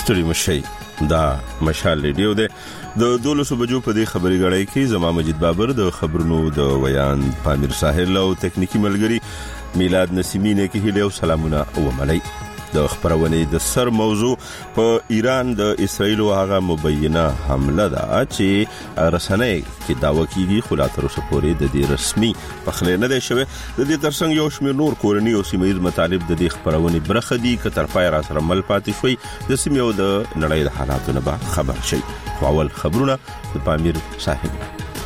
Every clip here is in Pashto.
ستړي مشي دا مشال ریډیو ده د 12 بجو په دې خبري غړای کې زما مجید بابر د خبرونو د ویان پامیر ساحل او تکنیکی ملګری میلاد نسیمی نه کې هیله او سلامونه او ملای د خبرونې د سر موضوع په ایران د اسرائیل او هغه مبینه حمله ده چې رسنۍ کې داوا کیږي خو لا تر اوسه پورې د دې رسمي پخلی نه دی شوی. د دې ترڅنګ یو شمېر نور کورني او سیمه ییز مطالب د دې خبرونې برخه دي که تر پای را سره مل پاتې شوي د سیمې او د نړۍ د حالاتو نه به خبر شي. خو اول خبرونه د پامیر ساحل.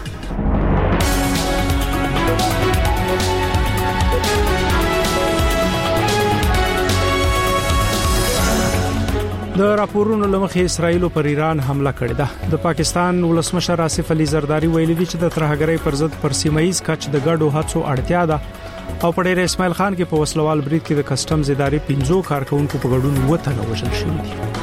د راپورونو لمخې اسرائیل پر ایران حمله کړې ده. د پاکستان ولسمشر آصف علي زرداری ویلي دی چې د ترهګرۍ پر ضد پر سیمایي کچ د ګډو هڅو اړتیا ده او په ډېر اسماعیل خان کې په وسلوال برید کې د کسټمز ادارې 15 کارکونکو په ګډون وته وژل شوي دي.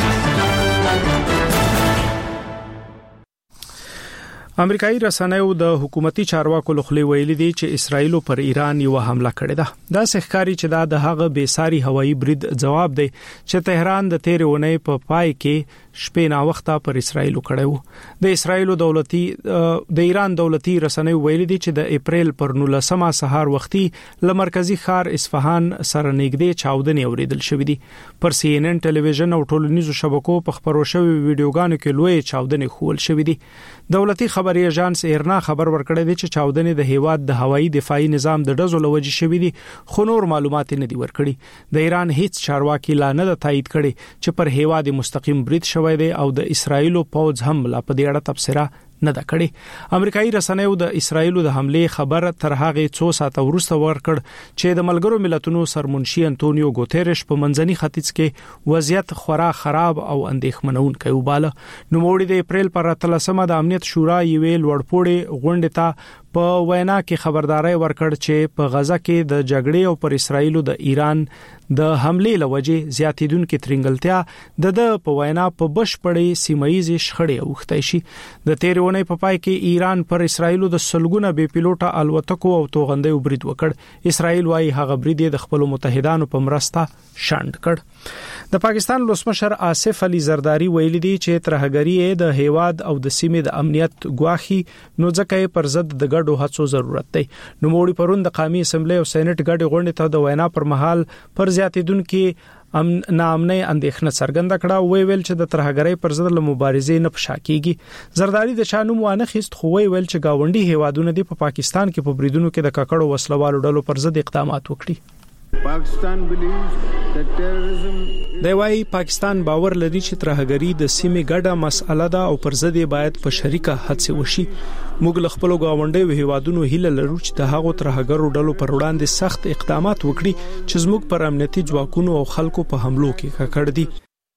امریکایي رسنیو د حکومتي چارواکو لخوا ویلي دي چې اسرائیل پر ایران یو حمله کړې ده. دا ښکاري چې دا د هغه بېساري هوایي برید جواب دی چې تهران د 13 اونۍ په پای کې شپې نا وخته پر اسرائیل کړو. د اسرائیل دولتي د ایران دولتي رسنیو ویلي دي چې د اپریل پر 19 سهار وختي ل مرکزی ښار اصفهان سره نږدې چاودنې اوریدل شوې دي. پر سی ان ان ټلویزیون او ټولنیزو شبکو په خبرو شوی ویډیوګانو کې لوی چاودنې خول شوې دي. دولتي خبري ایجنس ایرنا خبر ورکړی دی چې چاودنې د هیواد د هوایي دفاعي نظام د ډزو لوجې شوې دي خو نور معلومات نه دي ورکړي. د ایران هیڅ چارواکي لا نه تایید کړي چې پر هیواد مستقیم برید شوی دی او د اسرائیل پوځ هم لا په دې اړه تبصره نه ده کړې. امریکایي رسنیو د اسرائیل د حمله خبر تر هغه 2 ساعته وروسته ورکړ چې د ملګرو ملتونو سرمنشي انټونیو ګوتيرش په منځني ختیځ کې وضعیت خورا خراب او اندېښمنونکی وباله. نوموړي د اپریل پر 13 د امنیت شورا یوې لوړپوړې غونډې ته په وینا کې خبرداري ورکړ چې په غزا کې د جګړې او پر اسرائیل د ایران د حمله لوجې زیاتیدونکو ترنګلتیا د په وینا په بشپړې سیمایي شخړې اوختای شي. د 13 اونۍ په پای کې ایران پر اسرائیل د سلګونه بې پیلوټه الوتکو او توغندې برید وکړ. اسرائیل وايي هغه برید د خپل متحدانو په مرسته شاند کړ. د پاکستان ولسمشر آصف علي زرداری ویلي دی چې ترهګری د هیواد او د سیمې د امنیت ګواخي نو ځکه پر ضد د ګډو هڅو ضرورت دی. نو موږ پرون د قومي اسمبلی او سېنات ګډ غونډې ته د وینا پر مهال پر زیاتیدونکو نامنه اندېښنه څرګنده کړه. ویل چې د ترهګری پر ضد له مبارزې نه پښا کیږي. زرداری د شانو وانه خست خو ویل چې گاونډي هیوادونه د پاکستان کې په بریدونو کې د ککړو وسلوالو ډلو پر ضد اقدامات وکړي. دی وايي پاکستان باور لري چې ترهګری د سیمې ګډه مسأله ده او پر ضد باید په شریکه هڅه وشي. موږ له خپل گاونډي هیوادونو هیله لرو چې د هغو ترهګرو ډلو پر وړاندې سخت اقدامات وکړي چې زموږ پر امنیتي ځواکونو او خلکو په حملو کې ککړ دي.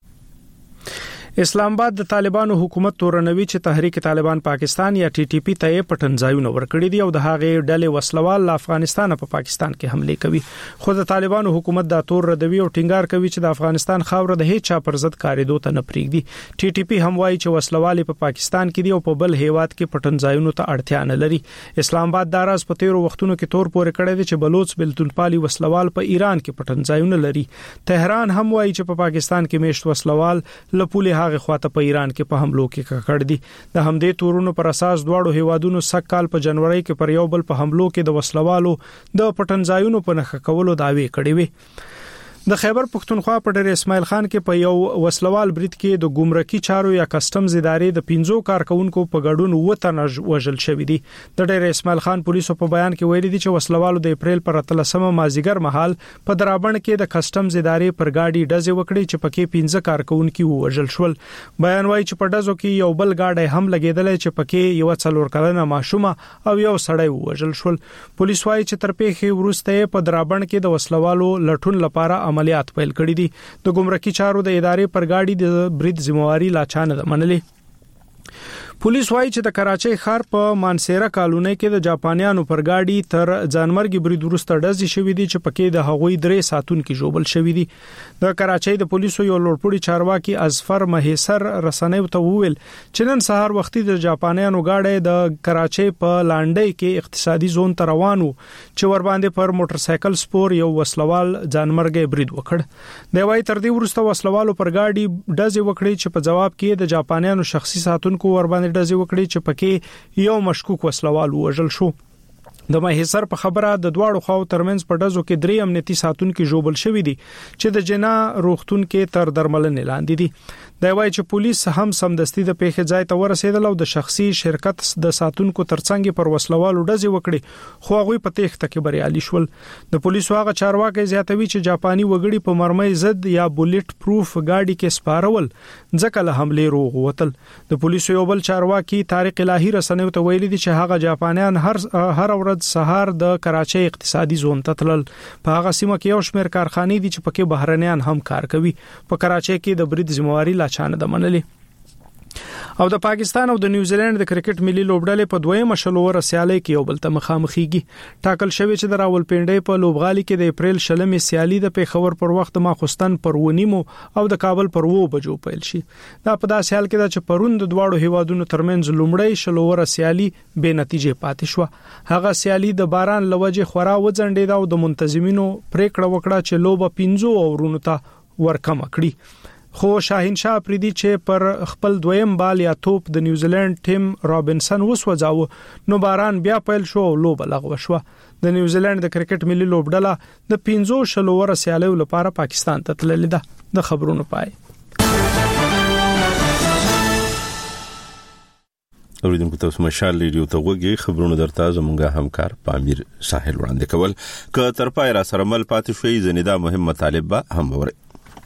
اسلام آباد د طالبانو حکومت تورنوي چې تحریک طالبان پاکستان یا ټي ټي پی ته پټنځایونه ورکړي دي او د هغه ډلې وسلوال افغانستان په پاکستان کې حمله کوي. خو د طالبانو حکومت دا تور ردوي او ټینګار کوي چې د افغانستان خاوره د هیڅ چا پر ضد کاریدو ته نه پریږدي. ټي ټي پی هم وايي چې وسلوال په پاکستان کې دي او په بل هیواد کې پټنځایونو ته اړتیا نه لري. اسلام آباد دا راز په 13 وختونو کې تور پورې کړی دی چې بلوچ بلتونپالي وسلوال په ایران کې پټنځایونه لري. تهران هم وايي چې په پاکستان کې میشت وسلوال لپولې هغه خواته په ایران کې په حملو کې ککړ دي. د همدې تورونو پر اساس دواړو هیوادونو سږ کال په جنوري کې پر یو بل په حملو کې د وسلوالو د پټنځایونو په نخښه کولو دعوی کړې وي. د خیبر پختونخوا په ډېر اسماعیل خان کې په یو وسلوال برید کې د ګمرکي چارو یا کسټمز ادارې د 15 کارکونکو په ګډون وته وژل شوې دي. د ډېر اسماعیل خان پولیسو په بیان کې ویلي دي چې وسلوالو د اپریل پر 13 مازیګر مهال په درابڼ کې د کسټمز ادارې پر گاډي ډزې وکړې چې پکې 15 کارکونکو وژل شول. بیان وايي چې په ډزو کې یو بل گاډي هم لګیدل چې پکې یو څلور کلنه ماشومه او یو سړی وژل شول. پولیس وايي چې تر پیښې وروسته په درابڼ کې د وسلوالو لټون لپاره عملیات پیل کړی دي. د ګمرکي چارو د ادارې پر گاډي د برید ذمہواری لا چانه منلې. پولیس وايي چې د کراچۍ ښار په مانسیرا کالونی کې د جاپانیانو پر گاډي تر ځانمرګي برید وروسته ډزې شوې دي چې پکې د هغوی 3 ساتونکو ژوبل شوې دي. د کراچۍ د پولیسو یو لوړپوړي چارواکي ازفر مهیسر رسنیو ته وویل چې نن سهار وختي د جاپانیانو گاډي د کراچۍ په لانډۍ کې اقتصادي زون ته روان وو چې ور باندې پر موټر سایکل سپور یو وسلوال ځانمرګي برید وکړ. د وايي تر دې وروسته وسلوالو پر گاډي ډزې وکړې چې په جواب کې د جاپانیانو شخصي ساتونکو ور باندې ډزې وکړي چې پکې یو مشکوک وسلوال وژل شو. د مهیسر په خبره د دواړو خواو ترمنځ په ډزو کې 3 امنیتي ساتونکو ژوبل شوی دي چې د جنا روغتون کې تر درملنې لاندې دي. دا وايي چې پولیس هم سمدستي د پیښې ځای ته ورسېدل او د شخصي شرکت د ساتونکو ترڅنګ پر وسلوالو ډزې وکړي خو هغه په تېښته کې بریالي شول. د پولیسو هغه چارواکي زیاتوي چې جاپاني وګړي په مرمۍ ضد یا بولټ پروف گاډي کې سپارول ځکه له حمله روغ وتل. د پولیسو یو بل چارواکي طارق الهی رسنیو ته ویلي دي چې هغه جاپانیان هر ورځ سهار د کراچۍ اقتصادي زون ته تلل. په هغه سیمه کې یو شمېر کارخانې دي چې پکې بهرنیان هم کار کوي. په کراچۍ کې د برید ذمہواری لا چانه ده منلي. او د پاکستان او د نیوزیلند د کرکټ ملي لوبډلې په دویمه شلوره سیالي کې یو بل ته مخامخېږي. ټاکل شوی چې د راولپنډۍ په لوبغالي کې د اپریل 20 سیالي د پیښور پر وخت ماخوستن پر 9 او د کابل پر 2 بجو پیل شي. دا په داسې حال کې ده چې پرون د دواړو هیوادونو ترمنځ لومړی شلوره سیالي بې نتیجې پاتې شو. هغه سیالي د باران لوجه خورا وځنډېده او د منتظمینو پریکړه وکړه چې لوبه 15 اورونو ته ورکم کړي. خو شاهین شاه پریدي چې پر خپل دویم بال یا توپ د نیوزیلند ټیم رابنسن وسوځاو نو باران بیا پیل شو او لوبه لغوه شو. د نیوزیلند د کرکټ ملي لوبډله د 15 شلوره سیالیو لپاره پاکستان ته تللې ده. د خبرونو پای اوریدونکو تاسو مشال ریډیو ته وګورئ. خبرونه درته زموږه همکار پامیر ساحل وړاندې کول ک تر پای را سره مل پاتې شوی زنیدا مهم مطالب به هم وره.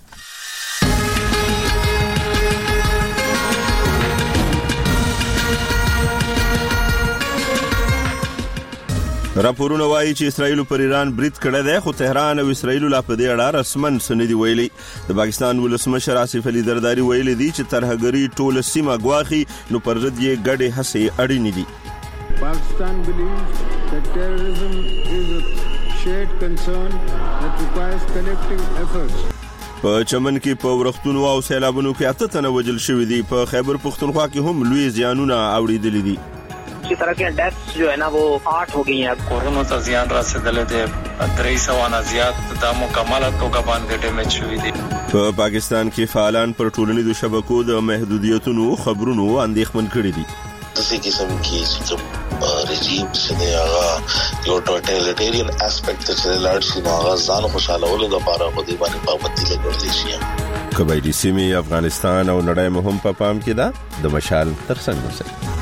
راپورونه وايي چې اسرائیل پر ایران برید کړی دی خو تهران او اسرائیل لا په دې اړه رسمن سندي ویلي. د پاکستان ولسمشر آصف علي زرداری ویلي دي چې ترهګری ټول سیمه غواخي نو پر ضد یې ګډه هڅې اړینې دي. Pakistan believes that terrorism is a shared concern that requires collective efforts. په چمن کې په ورختونو او سیلابونو کې 8 تنه وژل شوي دي. په خیبر پختونخوا کې هم لوی زیانونه اوریدل دي. इसी तरह के डेथ्स जो है ना वो 8 हो गई हैं. कोरोना ته زیان رسیدلې ده 300 نه زیات د مکمله توګه باندې ډیمیج شوی دي. په پاکستان کې فعالان پر ټولنیزو شبکو د محدودیتونو خبرونو اندېښمن کړي دي. دغه قسم کې رژیم چې هغه یو ټوټلیټریان اسپیکټ چې لاړ شي هغه ځان خوشاله ولې د لپاره په دې باندې پابندي لګولې شي. قبایلی سیمې افغانستان او نړۍ مهم په پام کې ده. د مشال ترڅنګ اوسئ.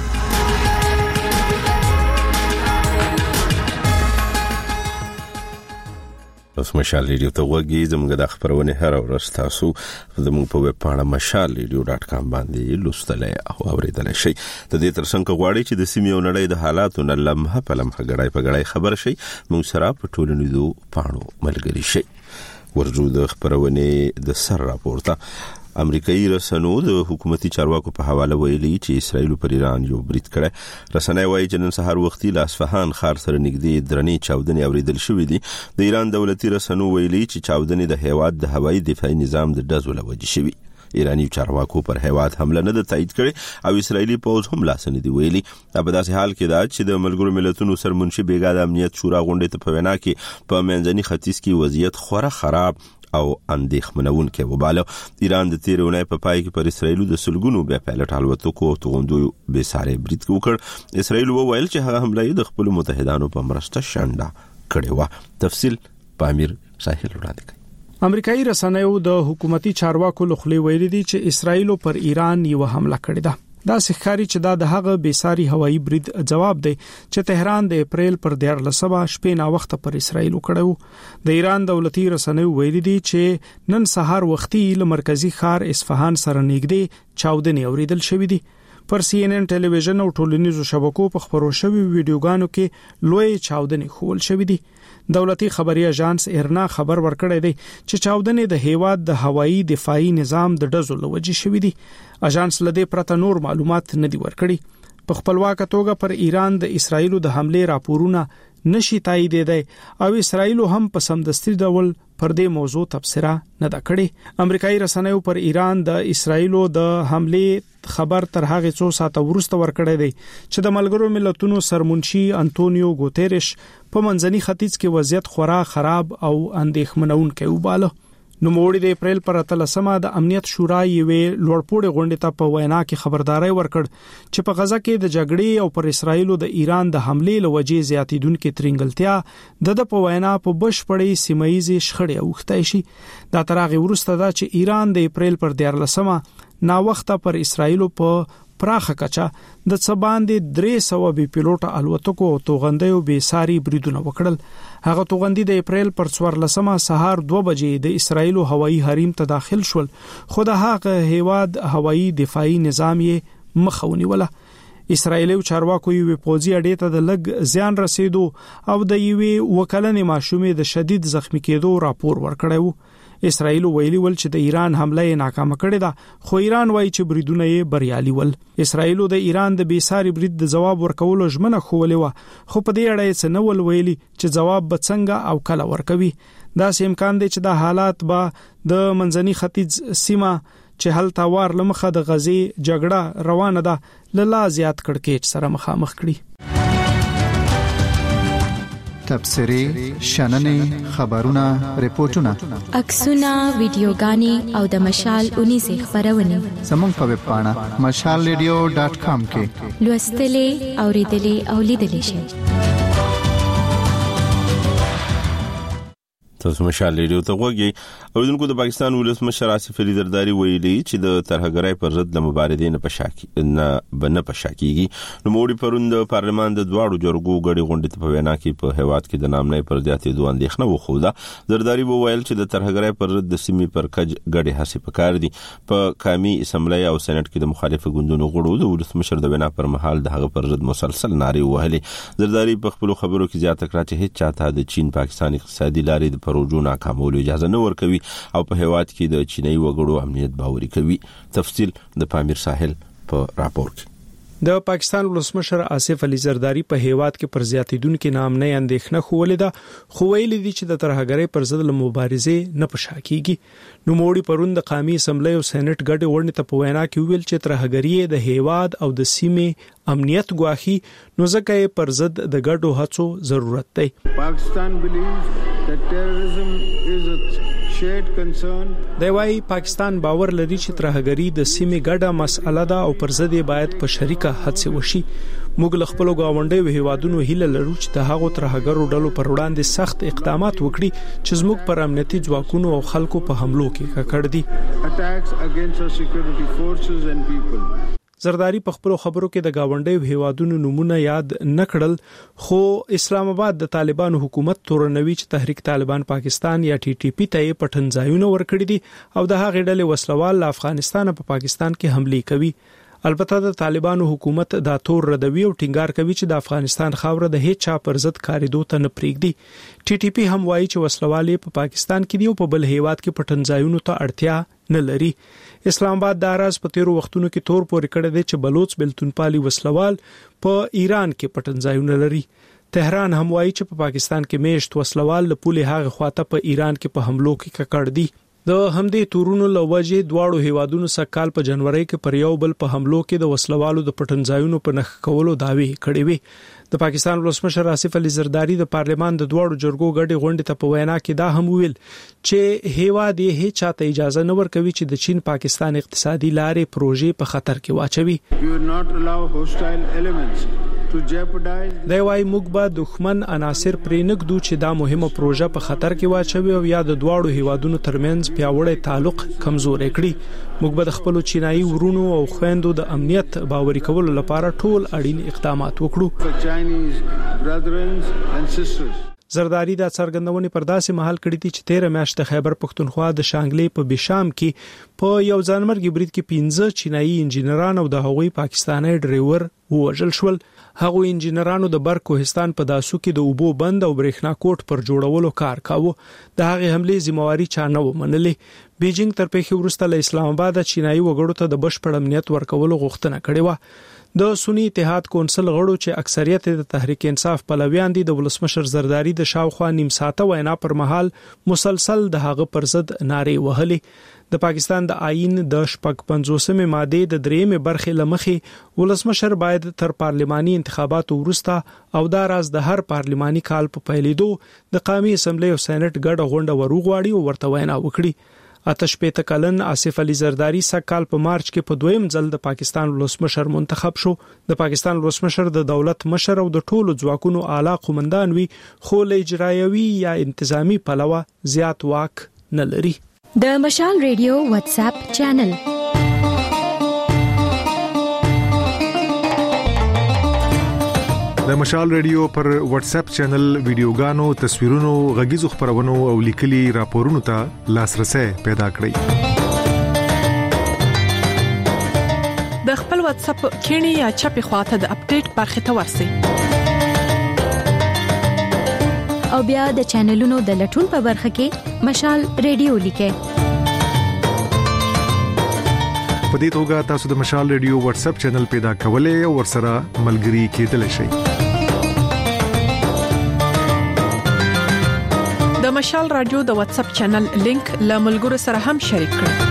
اوس مشال ریډیو ته وګورئ. زموږ د خبرونه هر ورځ تاسو زموږ په ویب پاڼه mashalradio.com باندې لوستلای او اوریدلای شئ. د دې ترڅنګ غواړئ چې د سیمې او نړۍ د حالاتو نه لمحه په لمحه غړای په غړای خبر شئ. موږ سره په ټولنیزو پاڼو ملګری شئ. ورجو د خبرونه د سر راپورته امریکایي رسنیو د حکومتي چارواکو په حواله ویلي چې اسرائیل پر ایران یو برید کړی. رسنۍ وايي چې نن سهار وختي له اصفهان ښار سره نږدې درنې چاودنې اوریدل شوې دي. د ایران دولتي رسنیو ویلي چې چاودنې د هیواد د هوایي دفاعي نظام د ډزو له وجې شوې. ایرانی چارواکو پر هیواد حمله نه د تایید کړي او اسرائیلي پوځ هم لاس نه دی ویلي. په داسې حال کې دا چې د ملګرو ملتونو سرمنشي بیګا د امنیت شورا غونډې ته په وینا کې په منځني ختیځ کې وضعیت خورا خراب او اندېښمنون کې وباله. ایران د تیرونې په پای کې پر اسرائیل د سلګونو بیا پایلټ الوتکو او توغندو به ساري برید وکړ. اسرائیل وویل چې هغه حمله د خپل متحدانو په مرسته شانډه کړې و. تفصیل پامیر ساحل وړاندې کوي. امریکایي رسنیو د حکومتي چارواکو لخوا ویلي دي چې اسرائیل پر ایران یو حمله کړې ده. دا ښکاري چې دا د هغه بیساري هوایي برید جواب دی چې تهران د اپریل پر 14 شپې نا وخت پر اسرائیل وکړو. د ایران دولتي رسنیو ویلي دي چې نن سهار وختي له مرکزی ښار اصفهان سره نږدې چاودنې اوریدل شوې دي. پر CNN ټلویزیون او ټولنیزو شبکو په خبرو شوی ویډیوګانو کې لوی چاودنې خول شوې دي. دولتي خبري اژانس ایرنا خبر ورکړی دی چې چاودنې د هیواد د هوایي دفاعي نظام د ډزو لوجې شوې دي. اژانس لدې پرته نور معلومات نه دی ورکړي. په خپلواک توګه پر ایران د اسرایلو د حمله راپورونه نشي تایید دی او اسرایل هم په سمدستي ډول پر دې موضوع تبصره نه دا کړې. امریکایي رسنیو پر ایران د اسرایلو د حمله خبر تر هغه څو ساعت وروسته ورکړی دی چې د ملګرو ملتونو سرمنشي انټونیو ګوتيريش په منځني ختیځ کې وضعیت خورا خراب او اندېښمنونکی وباله. نو موړي د اپریل پر 13مه د امنیت شورا یوې لوړپوړې غونډې ته په وینا کې خبرداري ورکړ چې په غزا کې د جګړې او پر اسرایل د ایران د حمله لوجې زیاتیدونکو ترنګلتیا د په وینا په بشپړې سیمایي شخړې اوختای شي. دا ترغه ورسته دا چې ایران د اپریل پر 14مه نا وخته پر اسرایل په پراخه کچا د څباندې 300 بي پیلوټ الوتکو او توغندیو به ساري بریدونه وکړل. هغه توغندي د اپریل پر 14مه سهار 2 بجې د اسرایل هوایي حریم ته داخل شول، خو د هغه هیواد هوایي دفاعي نظام یې مخاوني ولا. اسرایلی چارواکو یو پوځي اډې ته د لګ زیان رسیدو او د یوې وکلنې ماشومې د شدید زخمی کېدو راپور ورکړی و. اسرایل ویلي ول چې د ایران حمله ناکام کړې ده، خو ایران وایي چې بریدونه یې بریالي ول. اسرایل د ایران د بیساري برید د جواب ورکولو ژمنه خوولې و، خو په دې اړه یې څه نه ویلي چې جواب به څنګه او کله ورکوي. دا سم امکان دی چې د حالات به د منځني ختیځ سیمه چې هلته وار لمخه د غزي جګړه روانه ده لا زیات کړکېچ سره مخامخ کړي. تبصرې، شننې، خبرونه، ریپورتونه، عکسونه، ویډیوګانې او د مشال 19 خبرونه زموږ په ویب پاڼه mashalradio.com کې لوستلې، اوریدلې او لیدلې شئ. تاسو مشال ریډیو ته وګورئ. اوریدونکو د پاکستان ولسمشر آصف علي زرداری ویلي چې د ترهګرۍ پر ضد د مبارزې نه پشاکیږي. نو موړي پروند پارلمان د دواړو جرګو غړي غونډې ته په وینا کې په هیواد کې د نامنۍ پر زیاتېدو اندېښنه وښوده. زرداری وویل چې د ترهګرۍ پر ضد د سیمې پر کج غړي هڅې پکار دي. په قومي اسمبلی او سېنات کې د مخالفو ګوندونو غړو د ولسمشر د وینا پر مهال د هغه پر ضد مسلسل نارې وهلې. زرداری په خپل خبرو کې زیاته کړه چې هیڅ چاته د چین پاکستان اقتصادي لارې پروژو ناکامولو اجازه نه ورکوي او په هیواد کې د چینی وګړو امنیت باوري کوي. تفصیل د پامیر ساحل په راپور کې. د پاکستان ولسمشر آصف علي زرداری په هیواد کې پر زیاتیدونکو نامنۍ اندېښنه خوولې ده، خو ویلي دي چې د ترهګرۍ پر ضد مبارزې نه پشاکیږي. نو موړي پروند د قومي اسمبلی او سېنات غړي ورنه ته په وینا کې ویل چې ترهګری د هیواد او د سیمې امنیت ګواخي، نو ځکه یې پر ضد د ګډو هڅو ضرورت دی. Pakistan believes that terrorism is a shared concern. دی وايي پاکستان باور لري چې ترهګری د سیمې ګډه مسأله ده او پر ضد باید په شریکه هڅه وشي. موږ له خپل گاونډیو هیوادونو هیله لرو چې د هغو ترهګرو ډلو پر وړاندې سخت اقدامات وکړي چې زموږ پر امنیتي ځواکونو او خلکو په حملو کې ککړ دي. Attacks against our security forces and people. زرداری په خپل خبرو کې د گاونډیو هیوادونو نمونه یاد نکړل، خو اسلام آباد د طالبانو حکومت تورنوي چې تحریک طالبان پاکستان یا TTP ته پټنځایونه ورکړي دي او د هغې ډلې وسلوال له افغانستان په پاکستان کې حمله کوي. البته د طالبانو حکومت دا تور ردوي او ټینګار کوي چې د افغانستان خاوره د هیڅ چا پر ضد کاریدو ته نه پریږدي. TTP هم وایي چې وسلوال په پاکستان کې دی او په بل هیواد کې پټنځایونو ته اړتیا نه لري. اسلام آباد د راز په تیرو وختونو کې تور پورې کړی دی چې بلوچ بلتونپالي وسلوال په ایران کې پټنځایونه لري. تهران هم وایي چې په پاکستان کې میشت وسلوال له پولې هغه خواته په ایران کې په حملو کې ککړ دي. د همدې تورونو لوجه دواړو هیوادونو سکهال په جنوري کې پر یو بل په حملو کې د وسلوالو د پټنځایونو په نخ کولو داوی کړې وي. د پاکستان ولسمشر آصف علي زرداری د پارلمان د دواړو جرګو غړي غونډې ته په وینا کې دا هم ویل چې هیواد یې هیڅ چاته اجازه نه ورکوي چې د چین پاکستان اقتصادي لارې پروژې په خطر کې واچوي. دی وايي موږ به دښمن عناصر پرې نږدو چې دا مهمه پروژه په خطر کې واچوي او یا د دواړو هیوادونو ترمنځ پیاوړی تعلق کمزوري کړي. موږ به د خپل چینایي ورونو او خويندو د امنیت باوري کولو لپاره ټول اړین اقدامات وکړو. زرداری د څرګندونې پر داسې مهال کړی دی چې 13 میاشت د خیبر پښتونخوا د شانګلې په بشام کې په یو ځانمرګي برید کې 15 چینایي انجینران او د هغوی پاکستاني ډرایور ووژل شول. هغه انجینرانو د بر کوهستان په داسو کې د اوبو بند او برېښنا کوټ پر جوړولو کار کاوه. د هغه حمله ذمہواری چا نه ومنلې. بیجینګ تر پیښې وروسته له اسلام آباد چینایي وګړو ته د بشپړ امنیت ورکولو غوښتنه کړې و. د سنی اتحاد کونسل غړو چې اکثریت د تحریک انصاف پلویان دي د ولسمشر زرداری د شاوخوا نیم ساعته وینا پر مهال مسلسل د هغه پر ضد نارې وهلې. د پاکستان د آئین د 55 ماده د 3 برخې لمخې ولسمشر باید تر پارلماني انتخاباتو وروسته او دا راز د هر پارلماني کال په پیلېدو د قومي اسمبلی او سېنات ګډه غونډه وروغواړي او ورته وینا وکړي. آتش پېته کلن آصف علي زرداری سکهال په مارچ کې په دویم ځل د پاکستان ولسمشر منتخب شو. د پاکستان ولسمشر د دولت مشر او د ټولو ځواکونو اعلی قومندان وي، خو له اجرایوي یا انتظامی پلوه زیات واک نه لري. د مشال ریډیو واتس اپ چینل د مشال ریډیو پر واتس اپ چینل ویډیوګانو، تصویرونو، غږیزو خبرونو او لیکلي راپورونو ته لاسرسي پیدا کړئ. د خپل واتس اپ کینی یا چپی خواته د اپډیټ برخه ته ورسئ او بیا د چینلونو د لټون په برخه کې مشال ریډیو لیکئ. په دې توګه تاسو د مشال ریډیو واتس اپ چینل پیدا کولای او ورسره ملګري کېدلی شئ. د مشال رادیو د واتس اپ چینل لینک له ملګرو سره هم شریک کړئ.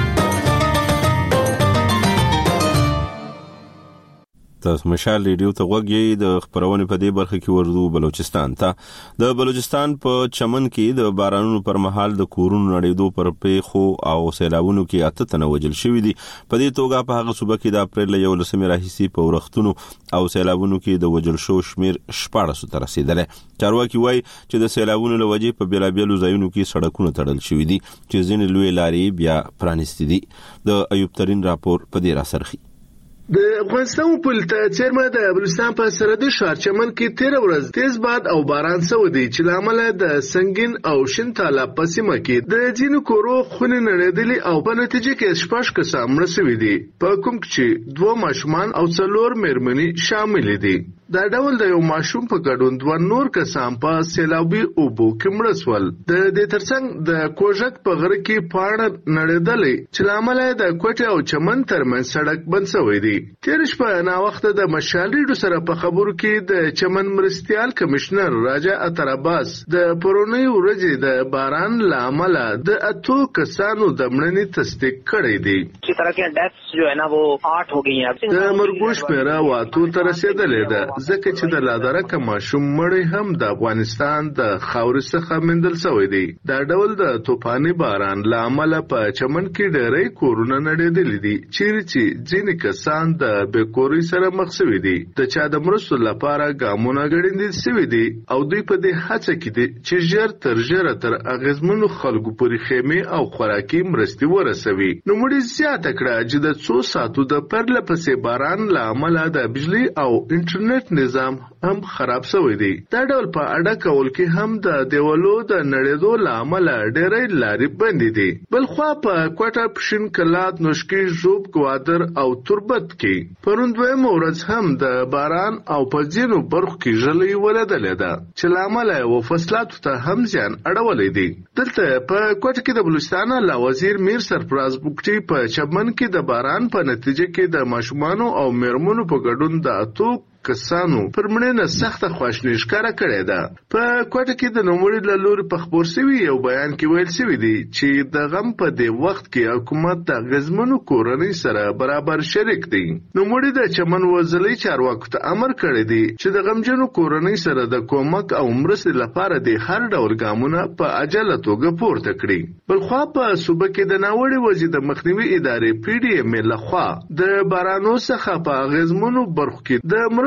تاسو مشال ریډیو ته غوږی د خبرونه په دې برخه کې ورزو بلوچستان ته. د بلوچستان په چمن کې د بارانونو پر مهال د کورونو نړیدو پر پیښو او سیلابونو کې 8 تنه وژل شوې دي. په دې توګه په هغه صوبه کې د اپریل 11 راهیسې په ورختونو او سیلابونو کې د وژل شو شمیر 14 ته رسیدلی. چارواکي وایي چې د سیلابونو له وجې په بیلابیلو ځایونو کې سړکونه تړل شوي دي چې ځینې لوی لارې بیا پرانیستي دي. د ایوب ترين راپور په دې راسرخي. د افغانستان په څیرمه د بلوچستان په سرحدي ښار چمن کې 13 ورځ تیز باد او باران شوی دی چې لامل د سنگین او شین تالاب په سیمه کې د ځینو کورو خونې نړیدلې او په نتیجه کې شپږ کسان مړه شوي دي، په کوم کې 2 ماشومان او 4 مېرمنې شامل دي. دا ډول د یو ماشوم په ګډون 2 نور کسان په سیلابي اوبو کې مړه شول. د دې ترڅنګ د کوژک په غره کې پاڼه نړیدلې چې لامل د کوټه او چمن ترمنځ سړک بند شوی دی. تیر شپه نا وخت د مشال ریډیو سره په خبرو کې د چمن مرستيال کمشنر راجا اتر عباس د پرونی ورځې د باران لامل د 8 کسانو د مړنې تصدیق کړی دی. इस तरह के डेथ्स जो है ना वो 8 हो गई हैं. د مرګوش پیرا واتو تر رسیدلې ده ځکه چې د لادرکه ماشوم مړی هم د افغانستان د خاور څخه مندل شوی دی. دا ډول د طوفاني باران لامل په چمن کې ډېرې کورونه نړیدلې دي چې ځینې کسان د بیکوري سره مخ شوي دي. د چا د مرستو لپاره ګامونه غړندې شوي دي او دوی په دې هڅه کې دي چې ژر تر اغیزمنو خلکو پورې خیمه او خوراکي مرستې ورسوي. نو مړي زیاته کړه چې د 2 ساعتو د پرله پسې باران لامل د بجلی او انټرنیټ نظام هم خراب شوی دی. دا ډول په اډه کول کې هم د دیوالو د نړیدو لامل ډېرې لارې بندې دي. بل خو په کوټه پښین کلات نوشکی ژوب کوادر او تربت کې پرون دویم ورځ هم د باران او په ځینو برخو کې ژلې ولدلې ده چې لامل او فصلاتو ته هم ځان اړولې دي. دلته په کوټه کې د بلوچستان لا وزیر میر سرفراز بوکټي په چمن کې د باران په نتیجه کې د ماشومانو او میرمنو په ګډون د اتو کسانو پرمنه سخت خواشنی ښکارا کړی ده. په کوټه کې د نوموړي له لوري په خبر شوی یو بیان کې ویل شوی دی چې د غم په دې وخت کې حکومت د غزمنو کورنۍ سره برابر شریک دی. نوموړي د چمن وزلي چارواکو ته امر کړی دی چې د غمجنو کورنۍ سره د کومک او مرستې لپاره د هر ډول ګامونه په عاجله توګه پورته کړي. بلخوا په صوبه کې د ناوړي وضعیت د مخنیوي ادارې PDM لخوا د بارانو څخه په غزمنو برخو کې د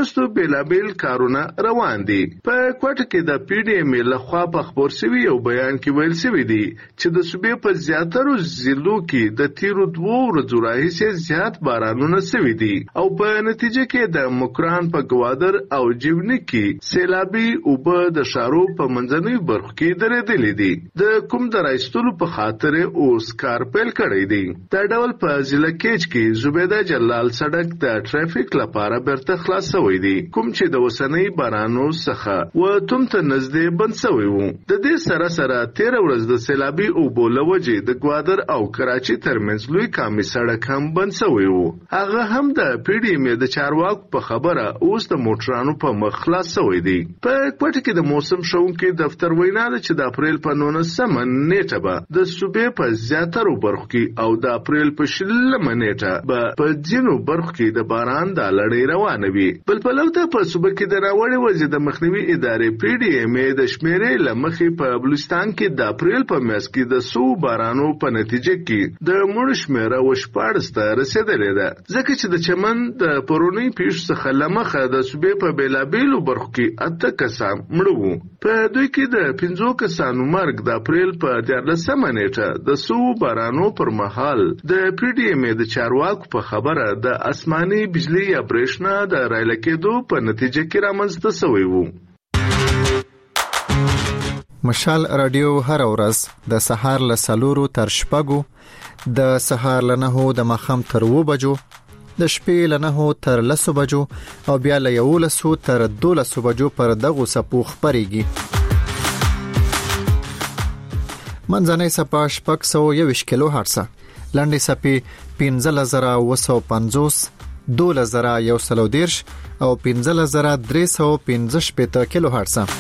پرستو بلابل کارونه روان دي. په کوټه کې د پی ډی ایم لخوا په خبر شوی یو بیان کې ویل شوی دی چې د صوبې په زیاترو ضلعو کې د تیرو 2 ورځو راهیسې زیات بارانونه شوي دي او په نتیجه کې د مکران په ګوادر او جیونی کې سیلابي اوبه د شارو په منځنۍ برخو کې درېدلې دي. د کوم د راایستلو په خاطر اوس کار پیل کړی دی. دا ډول په ضلع کېج کې زبیده جلال سړک د ټرافیک لپاره برته خلاص شوی دی کوم چې د وسنۍ بارانو څخه و تمته نږدې بند شوی و. د دې سره 13 ورځ د سیلابي اوبو لوجې د ګوادر او کراچي ترمنځ لوی کامي سړک هم بند شوی و. هغه هم د پی ډی ایم د چارواکو په خبره اوس د موټرانو په مخ خلاص شوی دی. په کوټه کې د موسم شونکي دفتر وینا ده چې د اپریل په 19 نیټه به د صوبې په زیاترو برخو کې او د اپریل په 20 نیټه به په ځینو برخو کې د باران د لړۍ روانه وي. بل په لور ته په صوبې کې د راوړې وځي د مخنیوي ادارې پی ډی ایم د شمیرې لمخې په بلوچستان کې د اپریل په میاشت کې د سو بارانو په نتیجه کې د مړ شمیره وشپارس ته رسیدلې ده ځکه چې د چمن د پرونی پیښ څخه لمخه د صوبې په بیلابیلو برخو کې 8 کسان مړ وو. په دوی کې د 15 کسانو مرګ د اپریل په 14 نیټه د سو بارانو پر مهال د پی ډی ایم د چارواکو په خبره د اسماني بجلی یا برېښنا د رایله کېدو په نتیجه کې رامنځته شوی وو. مشال رادیو هر ورځ د سهار له 4 تر 6 د سهار له 9 د مخام تر 2 بجو د شپې له 9 تر 10 بجو او بیا له 11 تر 12 بجو پر دغه سپو خبريږي. منځنۍ سپا 621 کیلو هرتز، لاندې سپي 15950 12110 او 15315 کیلو هرتز.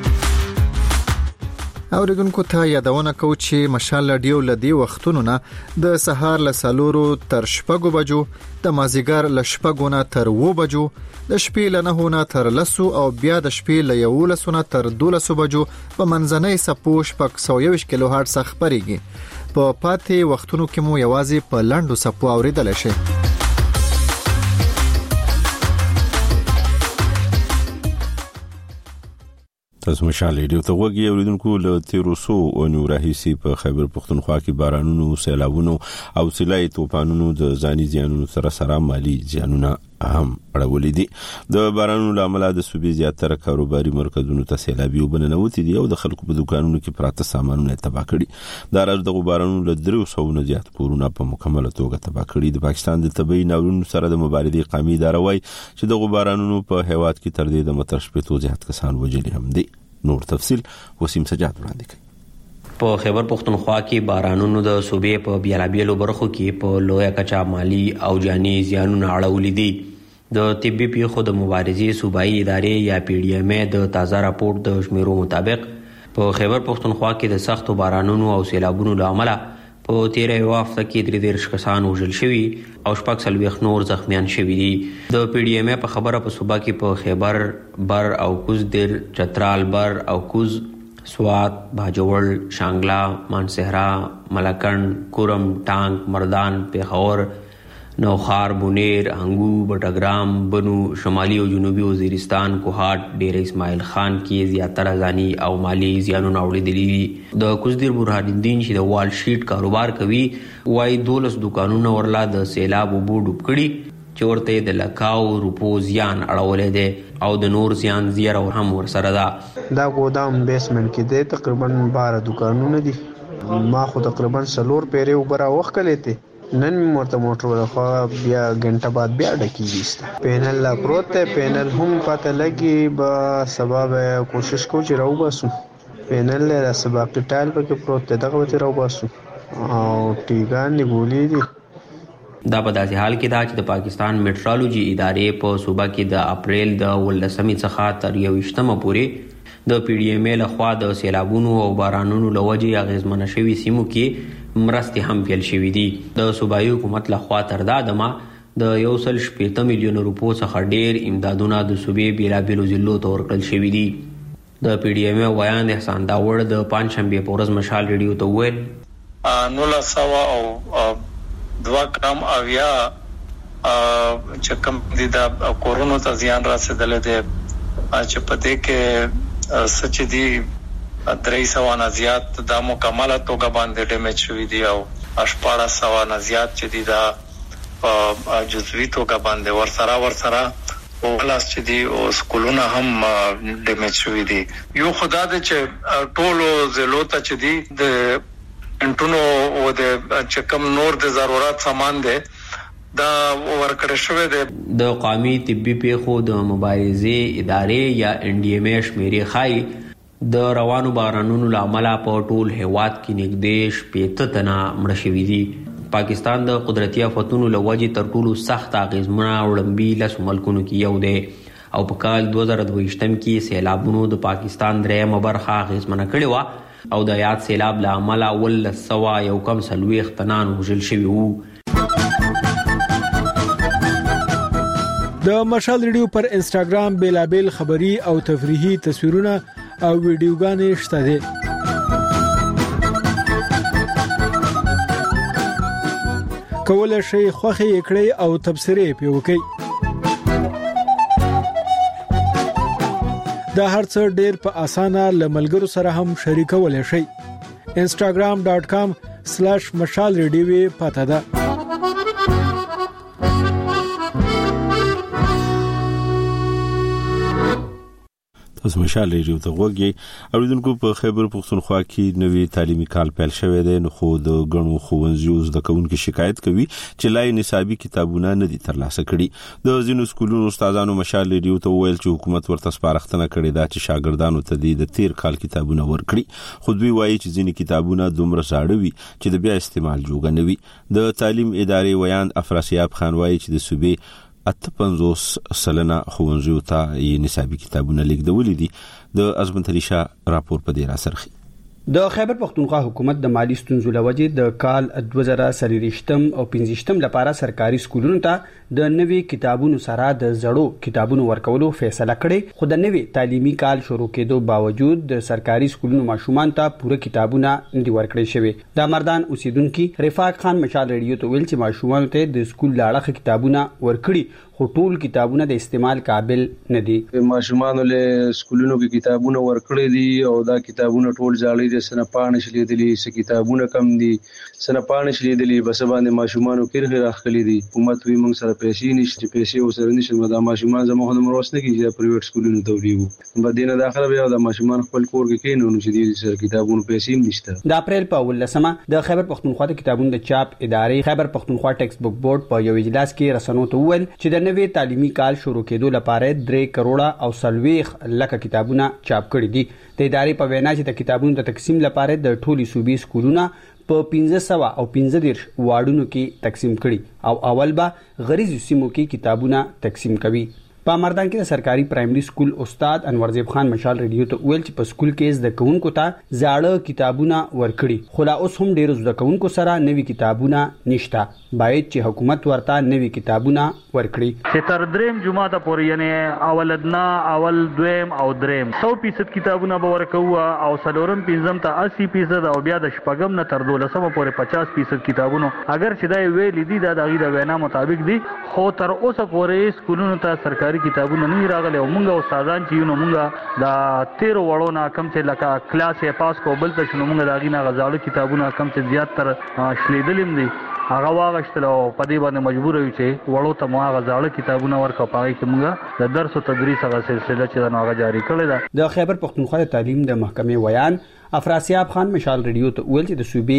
اوریدونکو ته یادونه کوم چې مشال رادیو لدی وختونو نه د سهار له 4 تر 6 بجو، د مازیګر له 6 نه تر 2 بجو، د شپې له 9 نه تر 10 او بیا د شپې له 11 نه تر 12 بجو په منځنۍ سپو 621 کیلو هرتز خبريږي. په پاتې وختونو کې مو یوازې په لاندو سپو اوریدل شي. تاسو مشال ریډیو ته وګورئ. اوریدونکو له 1300 اونیو راهیسي په خیبر پختونخوا کې بارانونو، سیلابونو او سیلای توپانونو د ځاني زیانونو سره مالی زیانونه هم اړولې دي. د بارانونو لامل د صوبې زیاتره کاروباري مرکزونو ته سیلابي وبننوتي دي او د خلکو په دکانونو کې پراته سامانونه تباہ کړي. دا راز د بارانونو له 300 نه زیات کورونه په مکمله توګه تباہ کړي. د پاکستان د طبي ناورین سره د مبارزې قومي اداره وايي چې د بارانونو په هیواد کې تر دې د مترشبتو زیات کسان وجلي هم دي. نور تفصيل وسیم سجاد وړاندې کوي. په خیبر پختونخوا کې بارانونو د صوبې په بیلابیلو برخو کې په لویه کچا مالی او جاني زیانونه اړولې دي. د طبي پیښو د مبارزې صوبایي ادارې یا پی ډی ایم د تازه راپور د شمیرو مطابق په خیبر پختونخوا کې د سختو بارانونو او سیلابونو له امله په تیره یو هفته کې 33 کسان وژل شوي او 46 نور زخمیان شوي دي. د پی ډی ایم په خبره په صوبه کې په خیبر بر او کوزدر، چترال بر او کوز، سوات، باجوړ، شانګلا، مانسهرا، ملکند، کورم، ټانک، مردان، پیښور، نوخار، بونیر، هنګو، بټګرام، بنو، شمالي او جنوبي وزیرستان، کوهات، ډیر اسماعیل خان کې زیاتره ځاني او مالی زیانونه اوریدلي دي. د کوزدر برهان الدین چې د وال شیټ کاروبار کوي وايي 12 دکانونه ورلا د سیلاب وبو ډوب کړي چې ورته د لکاو روپو زیان اړولې ده او د نور زیان زیره هم ورسره ده. دا ګودام بیسمنت کې ده، تقریبا 12 دکانونه دي. ما خو تقریبا 4 پیره وبره وخکلې ته نن مرته موټر ورخوا بیا غنټه بعد بیا ډکیږي. پینل لا پروت ته پینل هم پته لګي به سبب کوشش کو چې راو باسو. پینل له سبب ټایل پکې پروت ته دغه وته راو باسو او ټیګان نیولې دي. دا په داسې حال کې دا چې د پاکستان میټرالوجي ادارې په صوبه کې د اپریل د 18 څخه تر 21 پورې د پی ډی ایم له خوا د سیلابونو او بارانونو لوجې اغیزمن شوي سیمو کې مرستې هم پیل شوې دي. د صوبایي حکومت له خوا تر دا دمه د 1.8 میلیون روپو څخه ډیر امدادونه د صوبې بیلابیلو ضلعو ته ورکړل شوي دي. د پی ډی ایم ویان احسان داوړ د پنځشنبه په ورځ مشال ریډیو ته وویل 1900 او 2 کم اویا چې کوم دي دا کورونا ته زیان رسیدل دي چې په دې کې سچ دي 300 نه زیات د مکمله توګه باندې ډیمیج شوی دي او 1800 نه زیات چې دي دا جزوی توګه باندې ورسره ولاس چې دي او سکولونه هم ډیمیج شوی دي یو خدای دې چې ټولو زلوته چې دي د انټونو او د چې کوم نور د ضرورت سامان دي دا ورکړی شوی دی د قومي طبي پیښو د مبارزې ادارې یا NDMA شمیرې خای د روانو بارانونو لامل په ټول هیواد کې نږدې 70 تنه مړه شوي دي. پاکستان د قدرتي آفتونو لوجې تر ټولو سخت اغیزمنه وړاندې لس ملکونو کې یو دی او په کال 2022 کې سیلابونو د پاکستان درېمه برخه اغیزمنه کړې و او د یاد سیلاب لامل اول سوا یو کم سلويخ تنان وژل شوي وو. د مشال ریډیو پر انستګرام بیلابل خبری او تفریحي تصویرونه او ویډیوګانې شته دي. کولای شئ خوښي کړئ او تبصرې پې وکړئ. دا هرڅه ډېر په اسانه لملګرو سره هم شریکولای شئ. instagram.com/mashalradio پته ده. تاسو مشال ریډیو ته وګورئ. اوریدونکو په خیبر پختونخوا کې نوې تعلیمي کال پیل شوی دی نو خو د غنو خوونځیو د کوونکو شکایت کوي چې لای نصابي کتابونه نه دي ترلاسه کړي. د ځینو سکولونو استادانو مشال ریډیو ته ویل چې حکومت ورته سپارښتنه کړې ده چې شاګردانو ته د تیر کال کتابونه ورکړي. خو دوی وایي چې ځینې کتابونه دومره زاړه وي چې د بیا استعمال جوړ نه وي. د تعلیم ادارې ویان افراسیاب خان وایي چې د صوبې 58 سلنه خوونځیو ته یې نصابي کتابونه لیکدولې دي. د ازمنتریشا راپور په دې را سرخي. د خیبر پختونخوا حکومت د مالی ستونزو لوجې د کال 2023 او 25 لپاره سرکاري سکولونو ته د نوي کتابونو سره د زړو کتابونو ورکولو فیصله کړې. خو د نوي تعلیمي کال شروع کېدو باوجود د سرکاري سکولونو ماشومان ته پوره کتابونه نه ورکړل شوی. د مردان اوسیدونکو رفاق خان مشال ریډیو ته ویل چې ماشومان ته د سکول لاړه کتابونه ورکړي خو ټول کتابونه د استعمال قابل نه دي. ماشومان له سکولونو کې کتابونه ورکړي دي او دا کتابونه ټول ځاړي دي سنپانه شلیدلي س کتابونه کم دي سنپانه شلیدلي بس باندې ماشومان کېرغه راخلي دي. حکومت وی موږ سره پیسې نشته پیسې وسره نشته دا ماشومان زموږ د مروسنه کې چې پرایویټ سکولونو ته وړيو بدینه داخله بیا د ماشومان خپل کور کې کینو چې دي سره کتابونه پیسې نشته. د اپریل په 18مه د خیبر پختونخوا د کتابونو د چاپ ادارې خیبر پختونخوا ټیکسټ بک بورډ په یو اجلاس کې رسنو ته وویل چې د نوې تعلیمي کال شروع کېدو لپاره 3 کروڑه او 30 لک کتابونه چاپ کړي دي. د ادارې په وینا چې د کتابونو د تقسیم لپاره د ټولي صوبې سکولونو په 1500 او 15 واډونو کې تقسیم کړي او اول به غریزي سیمو کې کتابونه تقسیم کوي. په مردان کې د سرکاري پرایمري سکول استاد انورزیب خان مشال ریډیو ته ویل چې په سکول کې د کوونکو ته زاړه کتابونه ورکړي خو لا اوس هم ډېر زده کوونکو سره نوي کتابونه نشته. باید چې حکومت ورته نوي کتابونه ورکړي. چې تر دریم جمعه ته پورې یعنی اولدنا اول دویم او دریم 100% کتابونه به ورکو او سلورم پنځم ته 80% او بیا د شپږم نه تر 12مه پورې 50% کتابونه اگر چې دا ویل دي دا د غیر وینا مطابق دي خو تر اوسه پورې سکولونو ته سرکاري کتابونه نه راغلي او موږ استادان چې یو موږ دا 13 وړو نه کم چې لکه کلاس یې پاس کو بل ته شنو موږ دا غینه غزاړو کتابونه کم چې زیات تر شلیدلم دي هغه واغشتل او په دې باندې مجبور یو چې وړو ته مو هغه ځاړه کتابونه ورکو پای کې موږ د درس او تدریس هغه سلسله چې دا هغه جاری کړی ده. د خیبر پختونخوا تعلیم د محکمې ویان افراسیاب خان مشال ریډیو ته ویل چې د صوبې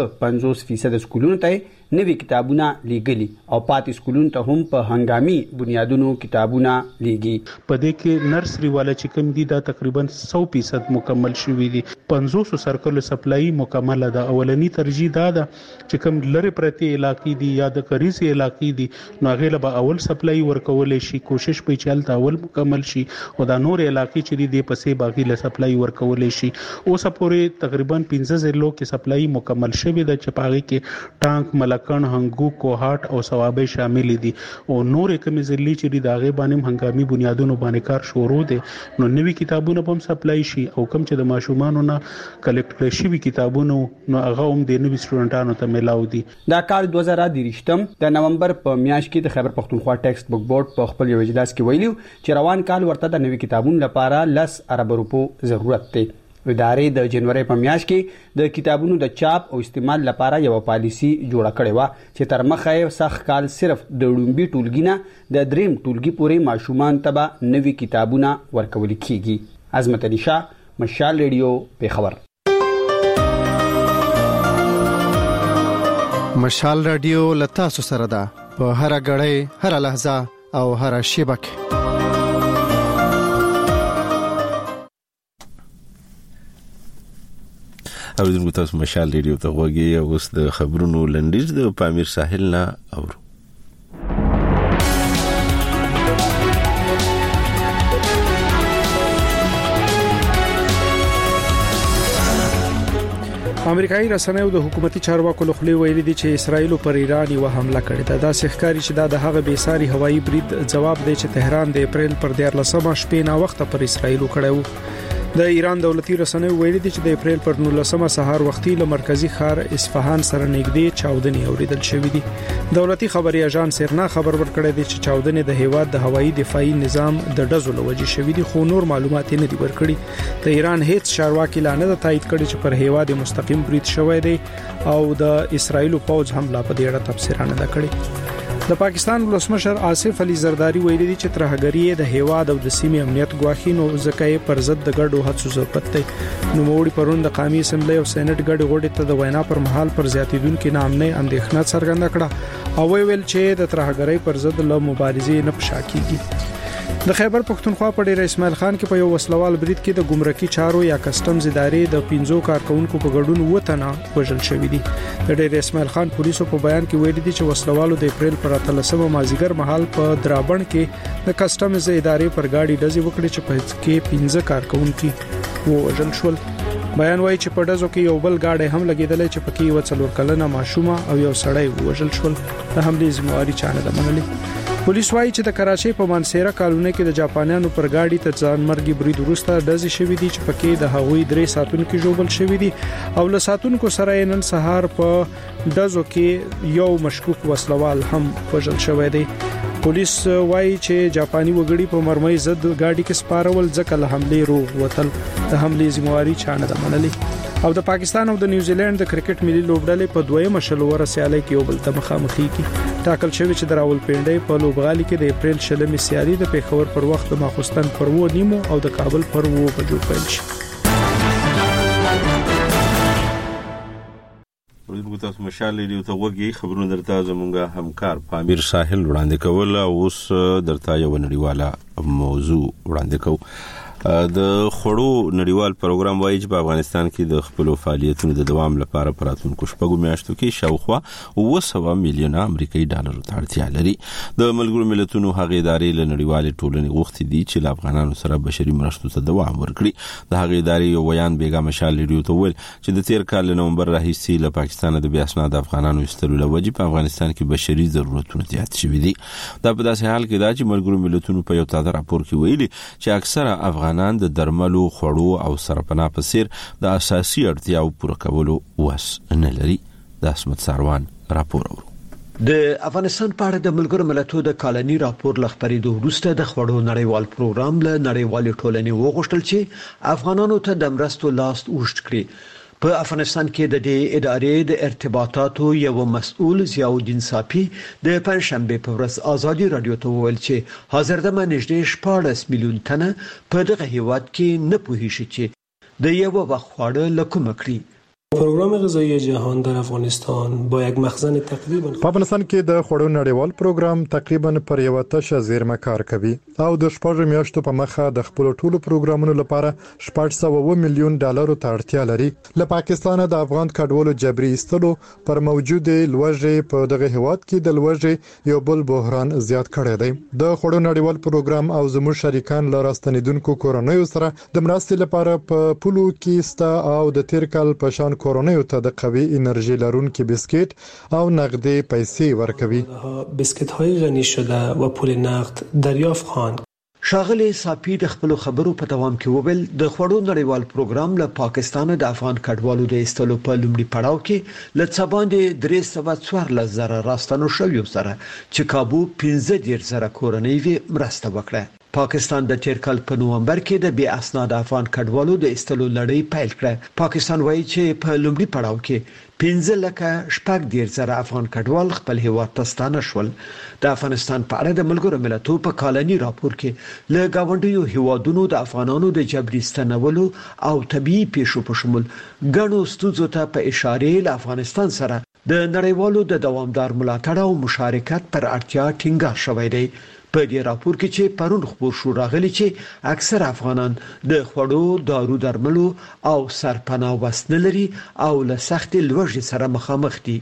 58% سکولونو ته نوي کتابونه لیږلي او پاتې سکولونو ته هم په هنګامي بنیادونو کتابونه لیږي. په دې کې نرسري والا چې کوم دي دا تقریبا 100% مکمل شوی دي. 500 سرکل سپلای مکمل ده. اولنی ترجیح دا ده چې کوم لری پرتی علاقې دي یا د کریزي علاقې دي نو هغه له اول سپلای ورکول شي کوشش په چل تا اول مکمل شي او دا نور علاقې چې دي پسې باقي له سپلای ورکول شي. اوس اوسه پورې تقریبا 15 لوکي سپلای مکمل شوی د چپاغي کې ټانک ملکن هنګو کوهات او ثوابه شامل دي او نور کوم ځلې چې داغه باندې هنګامي بنیادونو باندې کار شروع دي نو نوې کتابونه هم سپلای شي او کوم چې د ماشومانو نه کلیکټ شوی کتابونه نو هغه هم د نوې سټوډنټانو ته ملاو دي. دا کال 2023 د نومبر په میاشت کې د خیبر پختونخوا ټیکسټ بک بورډ په خپل یو اجلاس کې ویلو چې روان کال ورته د نوې کتابونو لپاره 10 ارب روپو ضرورت دی. ادارې د جنوري په میاشت کې د کتابونو د چاپ او استعمال لپاره یو پالیسی جوړه کړې و چې تر مخه سخت کال صرف د ډومبي ټولګي نه د دریم ټولګي پورې ماشومان ته نوې کتابونه ورکول کیږي. عظمت علي شاه، مشال ریډیو، پیښور. مشال ریډیو لتا سره ده په هر غړې، هر لحظه او هر شیبه کې. او زموږ تاسو مشال ریډیو ته غوږی او اوس د خبرونو لنډیز د پامیر ساحل نه اورو. امریکایي رسنیو د حکومتي چارواکو لخوا ویلي دي چې اسرایل پر ایران یو حمله کړې ده. دا ښکاري چې د هغه بیساري هوایي برید جواب دی چې تهران د اپریل پر 14 شپې نه وخت پر اسرایل کړو. د ایران دولتي رسنیو ویلي دي چې د اپریل پر 19 سهار وختي له مرکزی ښار اصفهان سره نږدې چاودنې اوریدل شوې دي. دولتي خبري اژانس سرنا خبر ورکړی دی چې چاودنې د هیواد د هوایي دفاعي نظام د ډزو لوجې شوې دي، خو نور معلومات نه دي ورکړي. د ایران هیڅ چارواکي لا نه تایید کړي چې پر هیواد مستقیم برید شوی دی او د اسرایل پوځ حمله په دې اړه تفسیر نه کړي. د پاکستان ولسمشر آصف علي زرداری ویلي دي چې ترهګری د هیواد او د سیمې امنیت ګواښي نو ځکه پر ضد د ګډو هڅو ضرورت دی. نو موړي پرون د قومي اسمبلی او سېنات ګډ غوډې ته د وینا پر مهال پر زیاتیدونکو نامنه اندېښنه څرګنده کړه او ویل چې د ترهګری پر ضد له مبارزې نه پشا کیږي. د خیبر پختونخوا په ډیر اسماعیل خان کې په یو وسلوال برید کې د ګمرکي چارو یا کسټمز ادارې د 15 کارکونکو په ګډون وټنه وژل شوې دي. د ډیر اسماعیل خان پولیسو په بیان کې ویلي دي چې وسلوالو د اپریل پر 13 مازیګر مهال په درابڼ کې د کسټمز ادارې پر گاډي ډزې وکړې چې په کې 15 کارکونکو وژل شول. بیان وایي چې په ډزو کې یو بل گاډي هم لګیدل چې پکې یو څلور کلنه ماشومه او یو سړی وژل شول. د حملې ذمہواری چانه ده منلې. پولیس وایي چې د کراچۍ په مانسیرا کالونی کې د جاپانیانو پر گاډي ته ځانمرګي برید وروسته ډزې شوې دي چې پکې د هغوی 3 ساتونکو ژوبل شوې دي او له ساتونکو سره نن سهار په ډزو کې یو مشکوک وسلوال هم وژل شوی دی. پولیس وایي چې جاپاني وګړي په مرمۍ ضد گاډي کې سپارول ځکه له حملې روغ وتل. د حملې ذمہواری چانه ده منلې. او د پاکستان او د نیوزیلند د کرکټ ملي لوبډلې په دویمه شلوره سیالي کې یو بل ته مخامخ کیږي. ټاکل شوی چې د راولپنډۍ په لوبغالي کې د اپریل شلمې سیالي د پیښور پر وخت د ماخوستن پر 2:30 او د کابل پر 2 بجو پیل شي. ورته تاسو مشال ریډیو ته وګورئ. خبرونه درته زمونږه همکار پامیر ساحل وړاندې کول او اوس درته یو نړیواله موضوع وړاندې کوو. د خړو نړیوال پروګرام وایي چې په افغانستان کې د خپل فعالیتونو د دوام لپاره پراتونکو شپږو میاشتو کې شاوخوا 900 میلیون امریکایي ډالر ته اړتیا لري. د ملګرو ملتونو هغې ادارې له نړیوال ټولنې غوښتي دي چې له افغانانو سره بشري مرستو ته دوام ورکړي. د هغې ادارې یو بیان بیګا مشال ریډیو ته ویل چې د تیر کال نومبر راهیسې له پاکستان د بیا اسناد افغانانو ایستلو لوجې په افغانستان کې بشري ضرورتونه زیات شوي دي. دا په داسې حال کې دا چې ملګرو ملتونو په یو تازه راپور کې ویلي چې اکثره افغانان د درملو، خوړو او سرپناه په څیر د اساسي اړتیاو پوره کولو وس نه لري. د اسمت ساروان راپور اورو. د افغانستان په اړه د ملګرو ملتونو د کالني راپور لخبرېدو وروسته د خوړو نړیوال پروګرام له نړیوال ټولنې وغوښتل چې افغانانو ته د مرستو لاس اوږد کړي. په افغانستان کې د دې ادارې د ارتباطاتو یو مسؤل ضیاءالدین صافي د پنځشنبه په ورځ ازادي رادیو ته وویل چې حاضر د نږدې 14 میلیون تنه په دغه هیواد کې نه پوهیږي چې د یو وخت خواړه لکه مکړي. پروگرام غذایی جهان در افغانستان با یک مخزن تقریبا په افغانستان کې د خوړو نړیوال پروګرام تقریبا پر یو تشه زیرمه کار کوي او د شپږ میاشتو په مخه د خپل ټولو پروګرامونو لپاره 400 میلیون ډالر ته اړتیا لري. له پاکستان د افغان کډوالو جبري ایستلو پر موجوده لوږې په دغه هیواد کې د لوږې یو بل بحران زیات کړی دی. د خوړو نړیوال پروګرام او زموږ شریکان له راستنیدونکو کورونیو سره د مرستې لپاره په پولو کې ستا او د تیر کال په شان کورونیو ته د قوي انرژي لرونکي بسکټ او نقدي پیسې ورکوي. بسکټ‌های غنی شده و پول نقد دریافت خواهند. شاغلی صافی د خپل خبرو په دوام کې وویل د خوړو نړیوال پروګرام له پاکستان د افغان کډوالو د ایستلو په لومړي پړاو کې ل څه باندې 314,000 راستنو شویو سره چې کابو 15,000 کورنۍ وی مرسته وکړه. پاکستان د تیر کال په نومبر کې د بی اسناد افغان کډوالو د ایستلو لړۍ پیل کړه. پاکستان وایي چې په لومړي پړاو کې 15,000 افغان کډوال خپل هیواد ته ستانه شول. د افغانستان په اړه د ملګرو ملتونو په کالني راپور کې له گاونډیو هیوادونو د افغانانو د جبري ستنولو او طبيعي پیښو په شمول غنو ستونزو ته په اشاره له افغانستان سره د نړیوالو د دوامدار ملاتړ او مشارکت پر اړتیا ټینګار شوی دی. په دې راپور کې چې پرون خبر شو راغلی چې اکثر افغانان د خوړو دارو درملو او سرپناه وسنه لري او له سخت لوږې سره مخامخ دي.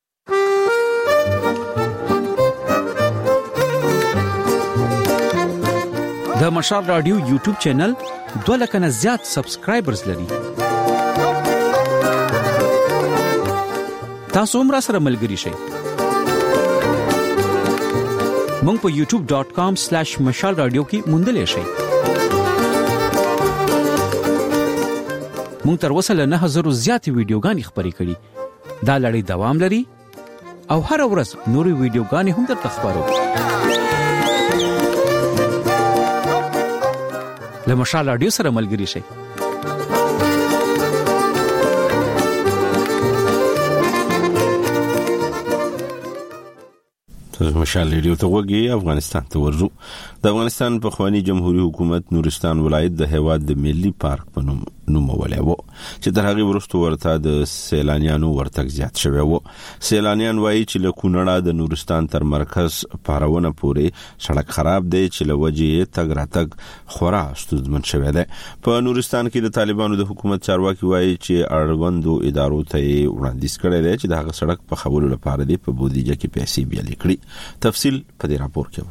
د مشال رادیو یوټیوب چینل 2 لک نه زیات سبسکرایبرز لري. تاسو هم را سره ملګري شئ. مونږ په youtube.com/mashal radio کې موندلې شئ. مونږ تر اوسه له 9000 زیات ویډیوګانې خبرې کړې. دا لړۍ دوام لري او هر ورځ نورې ویډیوګانې هم درته خبرو. له مشال رادیو سره ملګري شئ. مشال ریډیو ته وګورئ. افغانستان ته ورځو. د افغانستان په خواني جمهوریت حکومت نورستان ولایت د هیواد د ملي پارک په نوم ولې وو چې تر هغه وروسته ورته د سیلانیانو ورتګ زیات شوی وو. سیلانیان وایي چې له کونړه د نورستان تر مرکز پارونه پورې سړک خراب دی چې له وجې تګ راتګ خورا ستونزمن شوی دی. په نورستان کې د طالبانو د حکومت چارواکي وایي چې اړوندو ادارو ته وړاندیز کړی دی چې دغه سړک په خولو لپاره دی په بودیجه کې پیسې بیل کړي. تفصیل په دې راپور کې.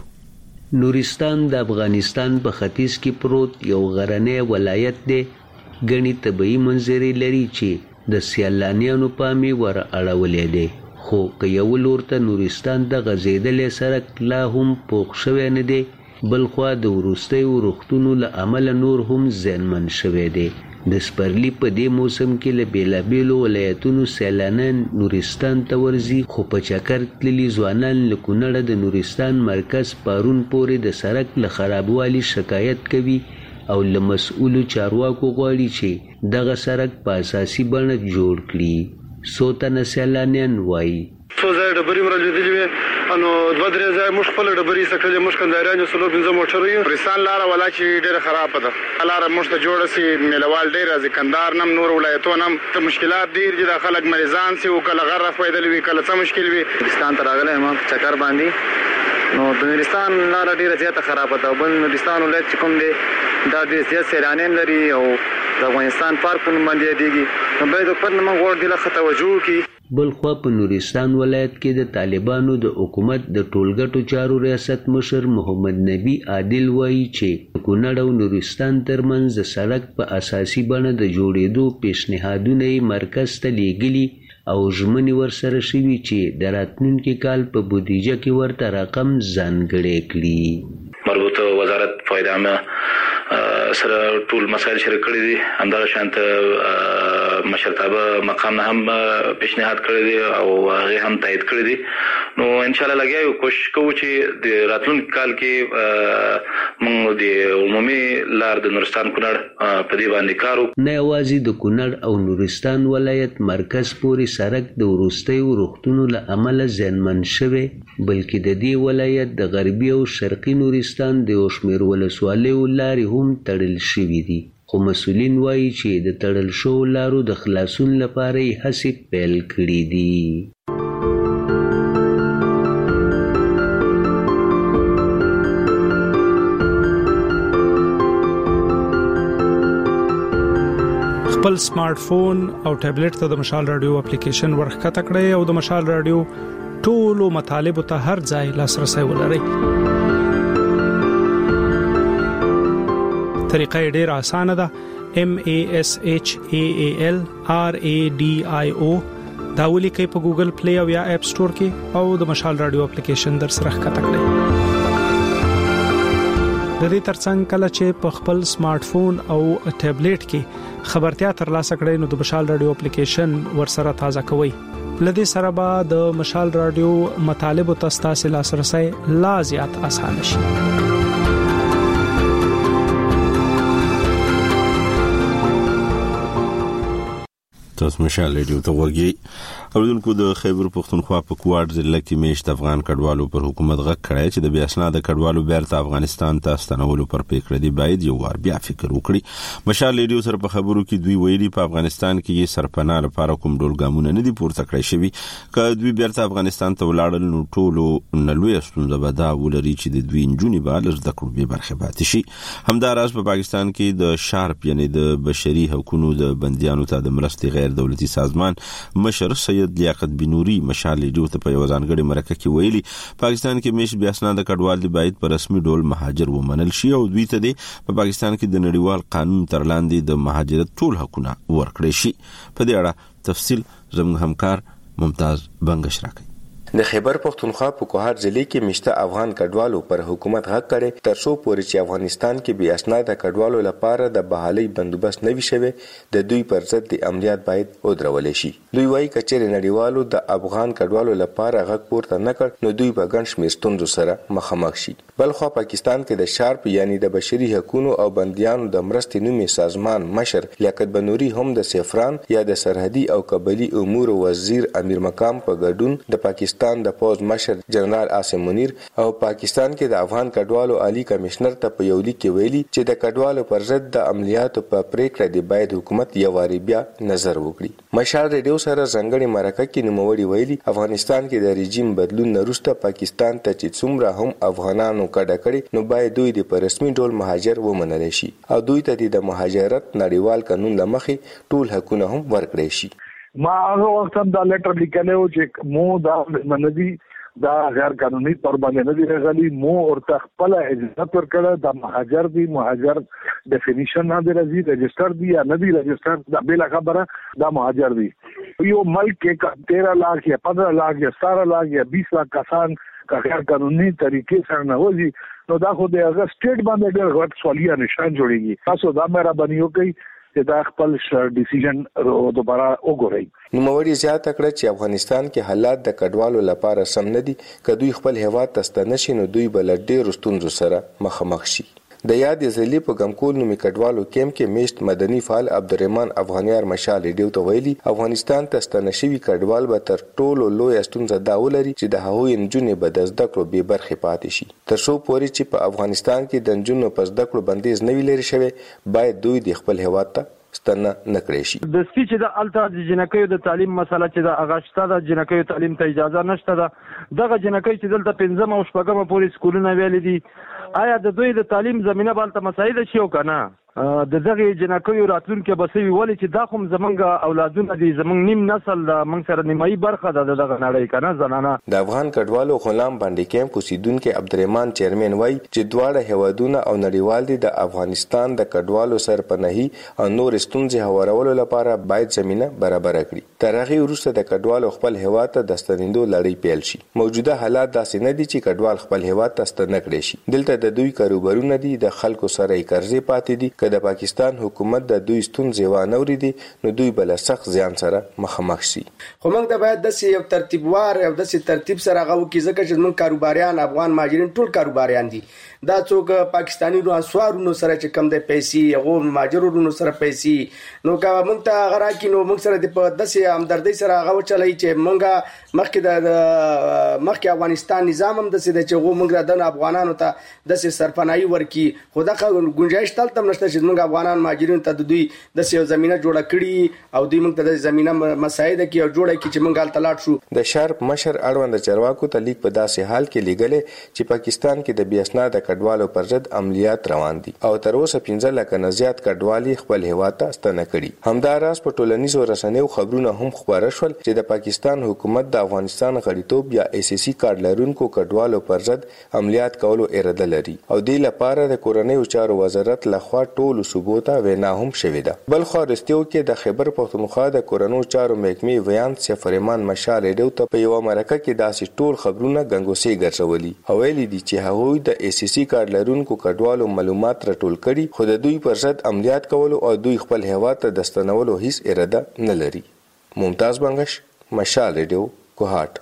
نورستان د افغانستان په ختیځ کې پروت یو غرنی ولایت دی. غني طبيعي منظرې لري چې د سیلانیانو پامي ور اړولې دي. خو که یو لور ته نورستان د غزیدلې سړک لا هم پوښ شوی نه دی، بل خو د ورستۍ ورختونو له عمل نور هم زیانمن شوی دی. د سپرلی په دې موسم کې له بیلابیلو ولایتونو سیلانیان نورستان ته ورځي، خو په چکر تللي ځوانان له کونړه د نورستان مرکز پارون پورې د سړک له خرابوالي شکایت کوي او له مسؤلو چارواکو غواړي چې دغه سړک په اساسي بڼه جوړ کړي. څو تنه سیلانیان وایي څو ځای ډبرې مرلېدلې وې، نو دوه درې ځای موږ خپله ډبرې ایسته کړلې. موږ کندهاریان یو څلور پنځه موټر یو. نورستان لاره ولا چې ډېره خرابه ده. لاره موږ ته جوړه سي، میلهوال ډېر راځي، کندهار نه هم نور ولایتونه هم ته مشکلات ډېر دي. دا خلک مریضان سي او کله غر رافیدلې وي، کله څه مشکل وي. نورستان ته راغلی یم چکر باندې، نو د نورستان لاره ډېره زیاته خرابه ده. بل نورستان ولایت چې کوم دی دا ډېر زیات سیلانیان لري او د افغانستان پارک په نوم باندې یادېږي، نو باید حکومت نه موږ غواړو دې له ښه توجه وکړي. بل خوا په نورستان ولایت کې د طالبانو د حکومت د ټولګټو چارو ریاست مشر محمد نبی عادل وایي چې کونړ او نورستان ترمنځ د سړک په اساسي بڼه د جوړېدو پیشنهادونه یې مرکز ته لیږلي او ژمنې ورسره شوي چې د راتلونکي کال په بودیجه کې ورته رقم ځانګړی کړي. مربوطه وزارت فایده عامه سره ټول مسایل شریک کړي دي. همدغه شانته مشرتابه مقام نه هم پیشنهاد کړی دی او هغه هم تایید کړی دی. نو ان شاء الله لګیا یو کوشش کوو چې د راتلونکي کال کې موږ د عمومي لار د نورستان کونړ په دې باندې کارو. نه یوازې د کونړ او نورستان ولایت مرکز پورې سړک د وروستیو روغتونو له امله زیانمن شوی، بلکې د دې ولایت د غربي او شرقي نورستان د یو شمېر ولسوالیو لارې هم تړل شوي دي. خو مسؤلین وایي چې د تړل شوو لارو د خلاصون لپاره یې هڅې پیل کړي دي. خپل سمارټ فون او ټابلیټ ته د مشال رادیو اپلیکیشن ورخکته کړئ او د مشال رادیو ټولو مطالب ته هر ځای لاسرسي ولرئ. طریقه ډیره اسانه ده. MASHALRADIO دا ولیکئ په ګوګل پلی او یا اپ سٹور کې او د مشال رادیو اپلیکیشن در سره ښکته کړئ. د دې ترڅنګ کله چې په خپل سمارټ فون او ټابلیټ کې خبرتیا ترلاسه کړئ نو د مشال رادیو اپلیکیشن ورسره تازه کوئ. لدې سره به د مشال رادیو مطالب او تاسو لاسرسي لا زیات آسان شي. تاسو مشال رادیو ته ورګي اوردونکو د خیبر پختونخوا په کوټ ضلع کې میشت افغان کډوالو پر حکومت غږ کړی چې د بیا اسناد کډوالو بیرته افغانستان ته ستنولو پر پریکړه دی باید یو وار بیا فکر وکړي. مشال رادیو سره په خبرو کې دوی ویلي په افغانستان کې یې سرپناه لپاره کوم ډول ګامونه نه دي پورته کړی شوی. که دوی بیرته افغانستان ته ولاړل نو ټولو نلوي ستونزه به دا ولري چې د دوی نجونې به له زده کړو به برخه پاتې شي. همداراز په پاکستان کې د شارپ یعنی د بشري حقوقو د بنديانو ته د مرستې غیر دولتي سازمان مشر سید لیاقت بنوري مشال رادیو ته په یو ځانګړي مرکه کې ویلي پاکستان کې مش بیا اسناد کډوال دی باید په رسمي ډول مهاجر ومنل شي او دوی ته په پاکستان کې د نړیوال قانون تر لاندې د مهاجرت ټول حقوقونه ورکړي شي. په دې اړه تفصیل زموږ همکار ممتاز بنگش راکړي. د خیبر پختونخوا په کوهار ضلع کې مشته افغان کډوالو پر حکومت غږ کړي تر څو پورې چې افغانستان کې بیا اسناد کډوالو لپاره د بحالي بندوبست نوي شوی د دوی پر ضد د عملیات باید ودرول شي. دوی وایي کچېر نړیوالو د افغان کډوالو لپاره غږ پورته نه کړ نو دوی به ګڼ شمېر ستونزو سره مخامخ شي. بلخو پاکستان کې د شارپ یعنی د بشري حقوقو او بنديانو د مرستې نومي سازمان مشر لیاقت بنوري هم د سفران یا د سرحدي او قبلي امور وزیر امیر مقام په ګډون د پاکستان د پوز مشر جنرال عاصم منیر او پاکستان کې د افغان کډوالو عالی کمشنر ته په یو لیک کې ویلي چې د کډوالو پر ضد د عملیاتو په پریکړه دی باید حکومت یو واری بیا نظر وکړي. مشال رادیو سره ځنګړي مرکه کې نوموړي ویلي افغانستان کې د رژیم بدلون وروسته پاکستان ته چې څومره هم افغانانو کډه کړي نو باید دوی د رسمي ډول مهاجر ومنل شي او دوی ته د مهاجرت نړیوال قانون لمخې ټول حقوقونه هم ورکړي شي. ما هغه وخت هم دا لیټر لیکلو چې مو دا مندي دا غیر قانوني تور باندې نه دی راغلي مو ورته خپل اجازه ورکړه د مهاجر دی مهاجر ډیفینیشن نه دی راځي رجستر دی یا نه دی رجستر دا بل خبره دا مهاجر دی. یو ملک کې 13 लाख یا 15 लाख یا 17 लाख یا 20 लाख کسان غیر قانوني طریقې سره نه وځي نو دا خو د هغه سټیټ باندې ډېر غټ سوالیه نشان جوړیږي. تاسو دا مېرا بنیو کوي چې دا خپل ډیسیژن دوباره وګورئ. نوموړي زیاته کړه چې افغانستان کې حالات د کډوالو لپاره سم نه دي. که دوی خپل هیواد ته ستنه شي نو دوی به له ډېرو ستونزو سره مخامخ شي. د یاد ضلع په ګمکول نومي کډوالو کیمپ کې میشت مدني فعال عبدالرحمن افغانیار مشال رادیو ته ویلي افغانستان ته ستنه شوي کډوال به تر ټولو لوی ستونزه دا ولري چې د هغوی نجونې به د زده کړو بې برخې پاتې شي. تر څو پورې چې په افغانستان کې د نجونو په زده کړو بندیز نه وي لري شوی باید دوی د خپل هیواد ته ستنه نکړي شي. د سپیچ د الټا د جنکیو د تعلیم مسله چې د اغاشته د جنکیو تعلیم ته اجازه نشته ده. دغه جنکی چې دلته 15 او 14 پورې سکولونه ویل دي آیا د دوی د تعلیم زمينه بالته مسایل شي او کنه د دغه جنکیو راتلونکي بسوي ولې چې دا کوم زمونږ اولادونه دي زمونږ نیم نسل د موږ سره نیمایي برخه ده دغه نړۍ کنه زنانه. د افغان کډوالو غلام باندې کیمپ اوسیدونکو عبدالرحمن چیرمن وای چې دواړه هوادونه او نړیوال دي د افغانستان د کډوالو سرپناهي او نور ستونزې هوارولو لپاره باید زمينه برابر کړي. تر هغه وروسته د کډوالو خپل هیواد ته د ستنېدو لړۍ پیل شي. موجوده حالات داسې نه دي چې کډوال خپل هیواد ته ستنه کړي شي. دلته د دوی کاروبارونه دي د خلکو سره یې قرضې پاتې دي. که د پاکستان حکومت د دوی ستونزې وانوري دي نو دوی بل سخت زیان سره مخامخ شي. خو موږ د باید د یو ترتیبوار او د ترتیب سره غو کې ځکه چې موږ کاروباریان افغان مهاجرین ټول کاروباریان دي. دا څوک پاکستانی روانسوارونو سره چې کم د پیسې هغه مهاجرونو سره پیسې نو که موږ ته غرا کې نو موږ سره د داسې همدردی سره غو چلای چې موږ مخکې افغانستان نظام هم داسې د چې غو موږ د افغانانو ته داسې سرپناهي ورکی خو دا گنجائش تل تم نشته چې چې موږ افغانان مهاجرین ته د دوی د سیو زمينه جوړه کړي او دوی موږ ته د زمينه مساعده کې او جوړه کې چې موږ حالت لاړ شو. د شارپ مشر اړوند چارواکو ته لیک په داسې حال کې لیږل چې پاکستان کې د بې اسناده کډوالو پر ضد عملیات روان دي او تر اوسه 15 لکه نه زیات کډوالي خپل هیواد ته ستنه کړي. همداراز په ټولنیزو رسنیو خبرونه هم خبره شول چې د پاکستان حکومت د افغانستان غړیتوب یا ACC کارت لرونکو کډوالو پر ضد عملیات کولو اراده لري او دې لپاره د کورنیو چارو وزارت لخوا ټولو صوبو ته وینا هم شوې ده. بل خو رستیو کې د خیبر پختونخوا د کورنیو چارو محکمې ویان سفرمان مشال ریډیو ته په یو مرکه کې داسې ټول خبرونه غنګوسي ګرځولي او ویلي دي چې هغوی د ACC کارت لرونکو کډوالو معلومات راټول کړي خو د دوی پر ضد عملیات کولو او دوی خپل هیواد ته د ستنولو هیڅ اراده نه لري. ممتاز بنگش، مشال ریډیو، کوهاټ.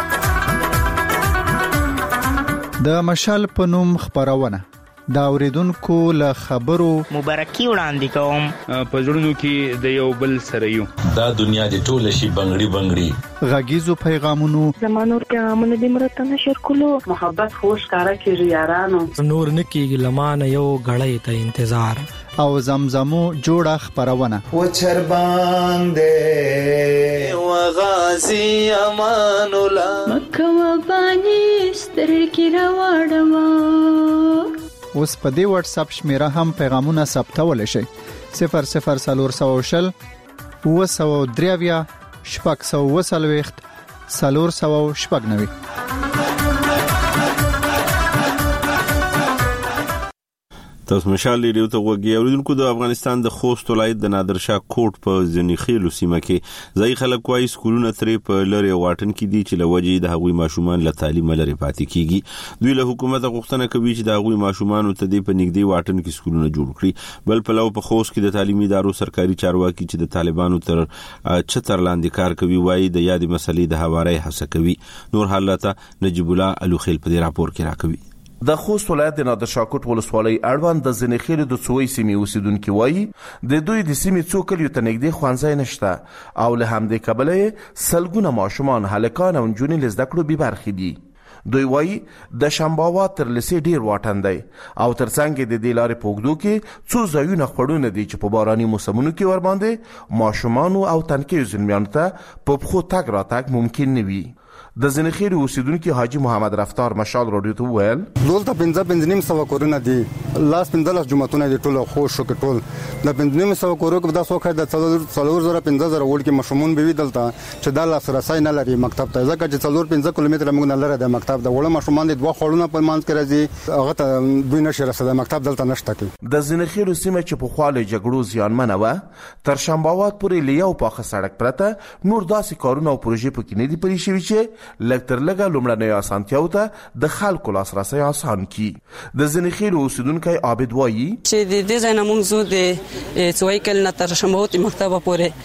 د مشال په نوم خبرونه دا اوریدونکو له خبرو مبارکي وړاندې کوم. په زړونو کې د یو بل سره یو دا دنیا د ټول شي بنگړي بنگړي غږیزو پیغامونو زمانور پیغامونه د مرته نشر کولو محبت خوش کارا کیږي یارانو نور نکیږي لمانه یو غړې ته انتظار او زمزمو جوړه خبرونه و چر باندې و غازی امان الله مکه و باندې سترګې راوړم. اوس په دې واتس اپ شمیره هم پیغامونه ثبتول شي 0040 903 640 490. تاسو مشال ریډیو ته وګورئ. اوریدونکو د افغانستان د خوست ولایت د نادرشاه کوټ په ځنیخیلو سیمه کې ځای خلک وايي سکولونه ترې په لری واټن کې دي چې لوجې د هغوی ماشومان له تعلیم لري پاتې کیږي. دوی له حکومت غوښتنه کوي چې د هغوی ماشومان ته د پنځګدي واټن کې سکولونه جوړ کړي. بل په لو په خوست کې د تعلیمي ادارو سرکاري چارواکي چې د طالبانو تر چتر لاندې کار کوي وايي د یادې مسلې د هواري هڅه کوي. نور حالت نجیب الله الوخیل په دې راپور کې راکوي. د خوست ولایت د نادرشاه کوټ ولسوالۍ اړوند د ځنیخیلو د څوی سیمې اوسیدونکو وایي د دوی د سیمې څو کلیو ته نږدې ښوونځی نشته او له همدې کبله سلګونه ماشومان هلکان او نجونې له زده کړو بې برخې دي. دوی وایي د شنباوات تر لسې ډیر واټن دی او ترڅنګ د دې لارې په اوږدو کې څو ځایونه خړونه دي چې په باراني موسمونو کې ورباندې ماشومانو او تنکیو زلمیانو ته په پښو تګ راتګ ممکن نه وي. د زنخیلو اوسیدونکو حاجی محمد رفتار مشال راډیو ته وویل دولته 15 کورونه دي لاس 15 جمعتونه دي ټول خوش شو ټول د 15 کورو کې د سوخه د 3,000 وړ کې مشمون به ودلته چې د لاس رسای نه لري مکتب ته ځکه چې 15 کیلومتر موږ نه لره د مکتب د وړ مشمون د دوه خړونه په مانځ کې راځي هغه ته دوی نشه رسېده مکتب دلته نشته کې. د زنخیلو سیمه چې په خواله جګړو زیانمنه و تر شنباوات پورې لیاو پاخه سړک پرته نور داسې کارونه او پروژې پکې نه دي پرې شوي چې لکتر لګه لومړنۍ اسانتیاو ته د خلکو لاسرسي آسان کی. د زنخیلو اوسیدونکو عابد وایي چې د دې ځای نه موږ زو د څوي کل نه تر شموت مکتب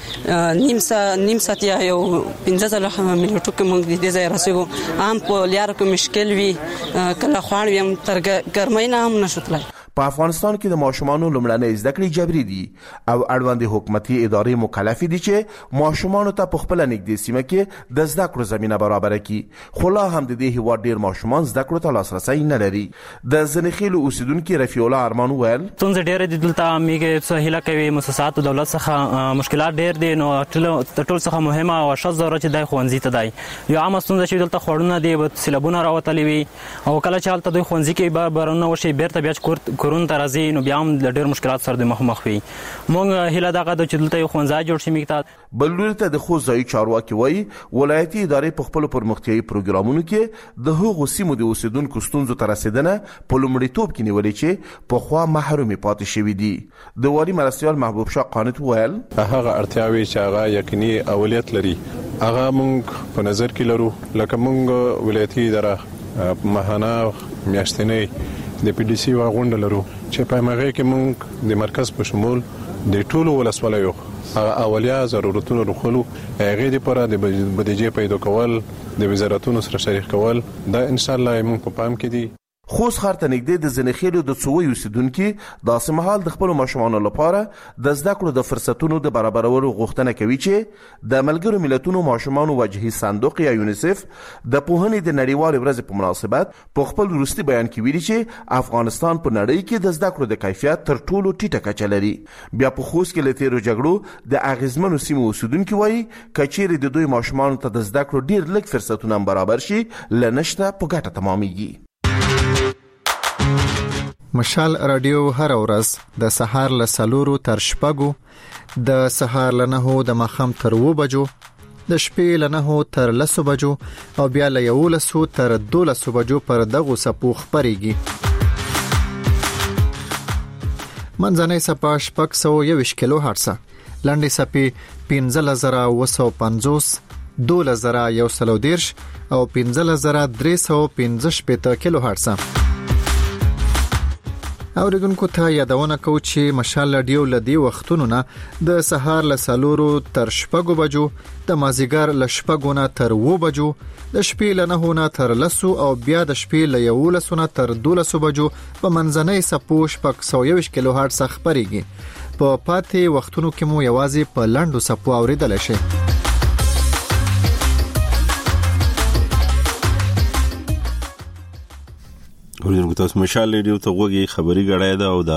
پورې نیم ساعت یا یو 15 منټو کې موږ د دې ځای رسېږو. عام په لیار کې مشکل وي کله خواړ ویم تر ګرمۍ نه هم نشوتلای. په افغانستان کې د ماشومانو لومړنۍ زده کړې جبري دي او اړوند حکومتي ادارې مکلف دي چې ماشومانو ته په خپل نږدې سیمه کې د زده کړو زمينه برابر کړي. خو لا هم د دې هیواد ډیر ماشومان زده کړو ته لاسرسي نه لري. د زنخیلو اوسیدونکو رفیع الله ارمان ویل تونځ ډیر د دلته میګه سهیله کوي مؤسسات دولت څخه مشکلات ډیر دي نو ټول څخه مهمه او شاذ ضرورت چې د خوانځي ته دی یو عام ستونزه چې دلته خورونه دي سیلابونه راوتلي وي او کله چې حالت د خوانځي کې بارونه وشي بیرته بیا کورون ترازی نو بیا هم ډېر مشکلات سره د مخ وي. مونږ هیله دغه د چې دلته یو ښوونځی جوړ شي میکته. بل لوري ته د خوست ځایي چارواکي وایي ولایتي ادارې په خپل پرمختیايي پروګرامونو کې د هغو سیمو د اوسیدونکو ستونزو ته رسیدنه په لومړیتوب کې نیولې چې په خوا محرومي پاتې شوي دي. د والي مرستیال محبوب شاه قانت ویل هغه اړتیاوي چې هغه یقیني اولویت لري هغه مونږ په نظر کې لرو لکه مونږ ولایتي اداره مهانه میاشتنۍ د پی ډی سی واغونډه لرو چې په مغه کې مونږ د مرکز په شمول د ټولو ولسوالیو اولیا ضرورتونو رخلو هغه د پره د بودیجې پیدا کول د وزارتونو سره شریک کول دا ان شاء الله مونږ په پام کې دي. خوست ښار ته نږدې د زنخیلو د څووي اوسیدونکي داسې مهال د خپلو ماشومانو لپاره د زده کړو د فرصتونو د برابرولو غوښتنه کوي چې د ملګرو ملتونو ماشومانو وجهي صندوق یا یونیسف د پوهنې د نړیوالې ورځې په مناسبت په خپل وروستي بیان کې ویلي چې افغانستان په نړۍ کې د زده کړو د کیفیت تر ټولو ټیټه کچه لري. بیا په خوست کې له تیرو جګړو د اغیزمنو سیمو اوسیدونکي وایي که چیرې د دوی ماشومانو ته د زده کړو ډیر لږ فرصتونه برابر شي له نشته په ګټه تمامیږي. مشال رادیو هر ورځ د سهار له 4 تر 6 د سهار له 9 د ماخام تر 2 بجو د شپې له 9 تر 10 بجو او بیا له 11 تر 12 بجو پر دغه سپو خبريږي. منځنۍ سپا 621 کیلو هرتز، لاندې سپي 15950 12110 او 15315 کیلو هرتز. اوریدونکو ته یادونه کوم چې مشال رادیو لدی وختونو نه د سهار له 4 تر 6 بجو د مازیګر له 6 نه تر 2 بجو د شپې له 9 نه تر 10 او بیا د شپې له 11 نه تر 12 بجو په منځنۍ سپو 621 کیلو هرتز خبريږي. په پاتې وختونو کې مو یوازې په لاندو سپو اوریدل شي. ورته تاسو مشال ریډیو ته وګورئ خبري غړای دا او د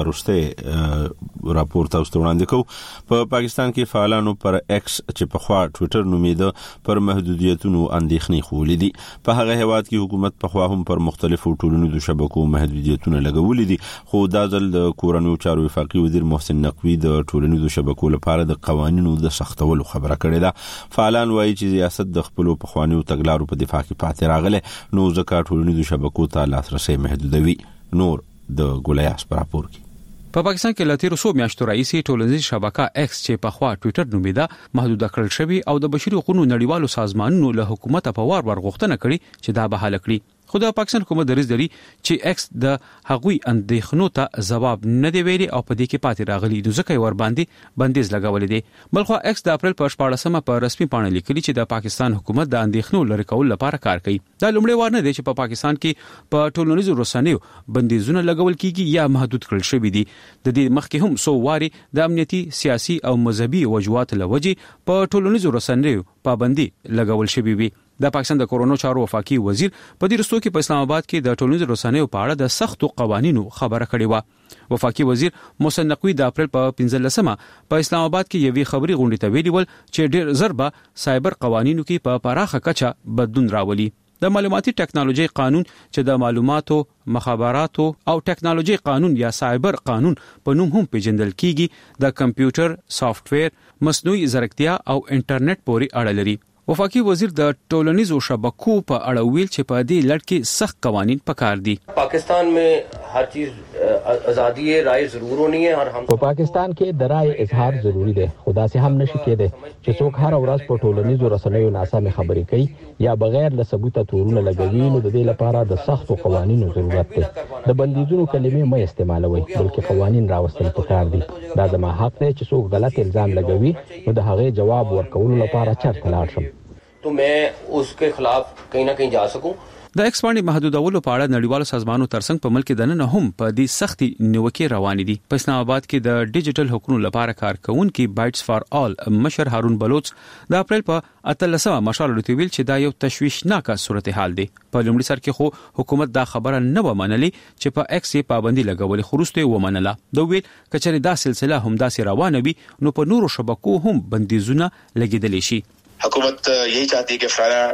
روسته راپور تاسو ته وړاندې کوم. په پاکستان کې فعالانو پر ایکس چې په خوا ټوئیټر نومیده پر محدودیتونو اندېښنې خولې دي. په هغه هیواد کې حکومت په خوا هم پر مختلفو ټولنیزو شبکو محدودیتونه لګولې دي، خو دا ځل د کورنیو چارو وفاقي وزیر محسن نقوی د ټولنیزو شبکو لپاره د قوانینو د سختولو خبره کړې ده. فعالان وایي چې ریاست د خپل پخوانیو تګلارو په دفاع کې پاتې راغله، نو ځکه ټولنیزو شبکو ته لاسرسي محدودوي. نور د ګولیاس پر راپور کې په پاکستان کې له 13 میاشتو راځي ټولنیزه شبکه ایکس چې په خوا ټوئیټر نومیده محدود کړل شوی او د بشري حقوقو نړیوالو سازمانونو له حکومت په وار غوښتنه کړې چې دا بحاله کړي. خو د پاکستان حکومت دریځ لري چې ایکس د هغوی اندېښنو ته ځواب نه دی ویلي او په دې کې پاتې راغلي، نو ځکه ور باندې بندیز لګولې دي. بلخو ایکس د اپریل په 14مه په رسمي پاڼه لیکلي چې د پاکستان حکومت د اندېښنو لري کول لپاره کار کوي. دا لومړی وار نه دی چې په پاکستان کې په ټولنیزو رسنیو بندیزونه لګول کیږي یا محدود کړل شوی دي. د دې مخکې هم سو واري د امنیتي، سیاسي او مذهبي وجوهات لوجې په ټولنیزو رسنیو پابندي لګول شوی وي. د پاکستان د کورونو چارو وفاقي وزیر په دې رستو کې په اسلام آباد کې د ټولنیزو رسنیو په اړه د سختو قوانینو خبره کړې و. وفاقي وزیر محسن نقوی د اپریل په 15مه په اسلام آباد کې یوې خبري غونډې ته ویلي ول چې ډېر ضربه سایبر قوانینو کې په پراخه کچه بدلون راولي. د معلوماتي ټکنالوژي قانون چې د معلوماتو، مخابراتو او ټکنالوژي قانون یا سایبر قانون په نوم هم پیژندل کیږي، د کمپیوټر، سافټویر، مصنوعي ځیرکتیا او انټرنیټ پورې اړه لري. وفاقي وزیر د ټولنیزو شبکو په اړه ویل چې په دې لړ کې سخت قوانین پکار دي. پاکستان में हर चीज आजादी है, राय जरूर होनी है और हम په پاکستان کې د رائے اظهار ضروری دی، خدا سي هم نشي کېده چې څوک هر ورځ په ټولنیزو رسنیو ناسمه خبرې کوي یا بغیر له ثبوت تورونه لګوي، نو د دې لپاره د سختو قوانینو ضرورت دی. د بندیزونو کلمې مې استعمالوي بلکې قوانین راوستل پکار دي. دا زما حق دی چې څوک غلط الزام لګوي نو د هغه جواب ورکولو لپاره چرته لاړ شم तो मैं उसके खिलाफ कहीं ना कहीं जा सकूं. د ایکس باندې محدودولو په اړه نړیوالو سازمانونو ترڅنګ په ملک دننه هم په دې سختي نیوکې روان دي. په اسلام آباد کې د ډیجیټل حقوقو لپاره کارکونکي بایټس فار آل مشر هارون بلوچ د اپریل په 13مه مشال لټویل چې دا یو تشویشناک صورتحال دی. په لومړي سر کې خو حکومت دا خبره نه و منلي چې په ایکس پابندي لګولې، خو وروسته و منله. دا ویل کچې دا سلسله هم داسې روانه وي نو په نورو شبکو هم بندیزونه لګیدل شي. حکومت یہی چاہتی ہے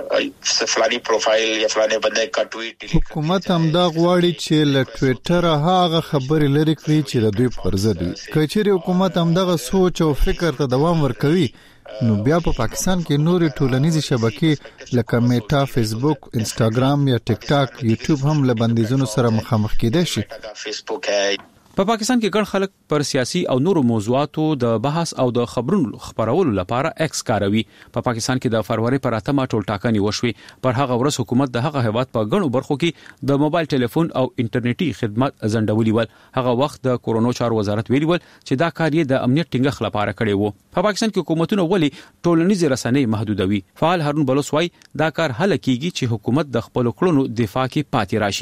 کہ فلانی پروفائل یا فلانے بندے کا ټویټ حکومت هم دا غواړي چې له ټوئیټر هغه خبرې لري کړي چې د دوی پر ضد وي. کچېرې حکومت هم دغه سوچ او فکر ته دوام ورکوي نو بیا په پاکستان کې نورې ټولنیزې شبکې لکه میټا، فیسبوک، انسټاګرام یا ټیک ټاک، یوټیوب هم له بندیزونو سره مخامخ کېدای شي. فیسبوک ہے. په پاکستان کې ګڼ خلک پر سیاسي او نورو موضوعاتو د بحث او د خبرونو خبرولو لپاره ایکس کاروي. په پاکستان کې د فروری پر 8مه ټول ټاکنې وشوي. پر هغه ورځ حکومت د هغه هیواد په ګڼو برخو کې د موبایل ټلیفون او انټرنیټي خدمات ځنډولي ول. هغه وخت د کورونو چارو وزارت ویلي ول چې دا کار یې د امنیت ټینګښت لپاره کړی وو. په پاکستان کې حکومتونه ولې ټولنیزې رسنۍ محدودوي؟ فعال هارون بلوچ وايي دا کار هله کیږي چې حکومت د خپل کړنو دفاع کې پاتې راشي.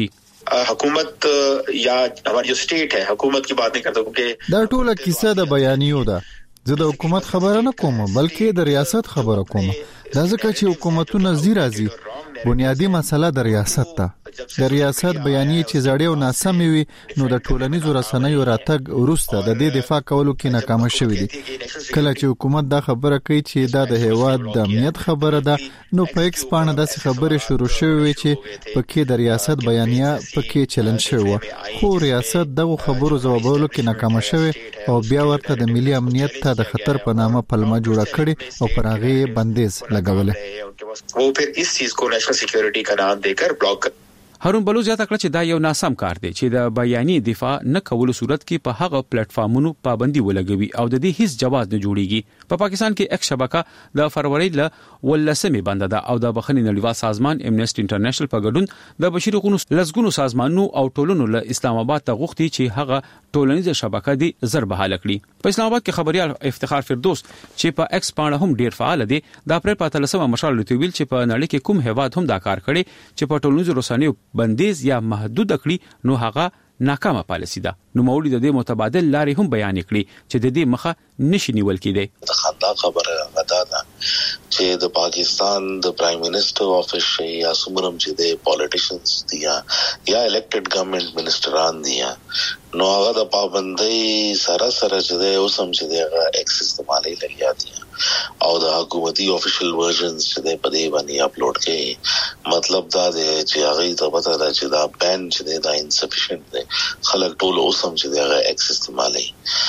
हुकूमत या हमारी जो स्टेट है हुकूमत की बात नहीं करता क्योंकि دا ټوله کیسه د بیانیو ده. زه د حکومت خبره نه کوم بلکې د ریاست خبره کوم. دا ځکه چې حکومتونه زیرازي بنیادی مسله د ریاست ده. د ریاست بیانیه چې زړې او ناسمې وي نو د ټولنیزو رسنیو راتګ وروسته د دې دفاع کولو کې ناکام شوی دي. کله چې حکومت دا خبره کوي چې دا د هیواد د امنیت خبره ده نو په ایکس باندې داسې خبرې شروع شوې چې پکې د ریاست بیانیه پکې چلن شوی خو ریاست دغه خبرو ځوابولو کې ناکام شوی او بیا ورته د ملي امنیت ته د خطر په نامه پلمه جوړه کړي او پر هغه بندیز لګولې. वो फिर इस चीज को नेशनल सिक्योरिटी का नाम देकर ब्लॉक कर. هارون بلوچ زیاته کړ چې دا یو ناسم کار دی چې د بیانیې دفاع نه کولو صورت کې په هغه پلیټ فارمونو پابندي ولګوي او د دې هیڅ جواز نه جوړيږي. په پاکستان کې ایک شبکه د فروری ل ولسمې بند ده او د بخښنې نړیوال سازمان امنیسټي انټرنیشنل په ګډون د بشري حقوقو لزګونو سازمانونو او ټولنو له اسلام آباد ته غوښتي چې هغه ټولنیزه شبکه دي زر بحاله کړي. په اسلام آباد کې خبريال افتخار فردوس چې په ایکس باندې هم ډیر فعال دي د اپریل په 13 مشال لټویل چې په نړۍ کې کوم هیواد هم دا کار کړي چې په ټولنیزو رسنیو بندیز یا محدود کړي نو هغه ناکامه پالیسی ده. نو مولوی د دې متبادل لارې هم بیان کړي چې د دې مخه نشي نیول کېدی. خندا خبره غدا ده چې د پاکستان د پرایم منسٹر افیس یا سمرم چې د پالیټیشنز دي یا الیکټډ ګورنمنت منسٹران دي نو هغه د پابندۍ سره چې د اوسم چې د ایکس استعمالي لګیا دي او د حکومتي افیشل ورژنز چې د پدې باندې اپلوډ کړي. مطلب دا دی چې هغه ته پته ده چې دا بین چې دا انسفیشنت دی خلک ټول اوسم چې دا ایکس استعمالي.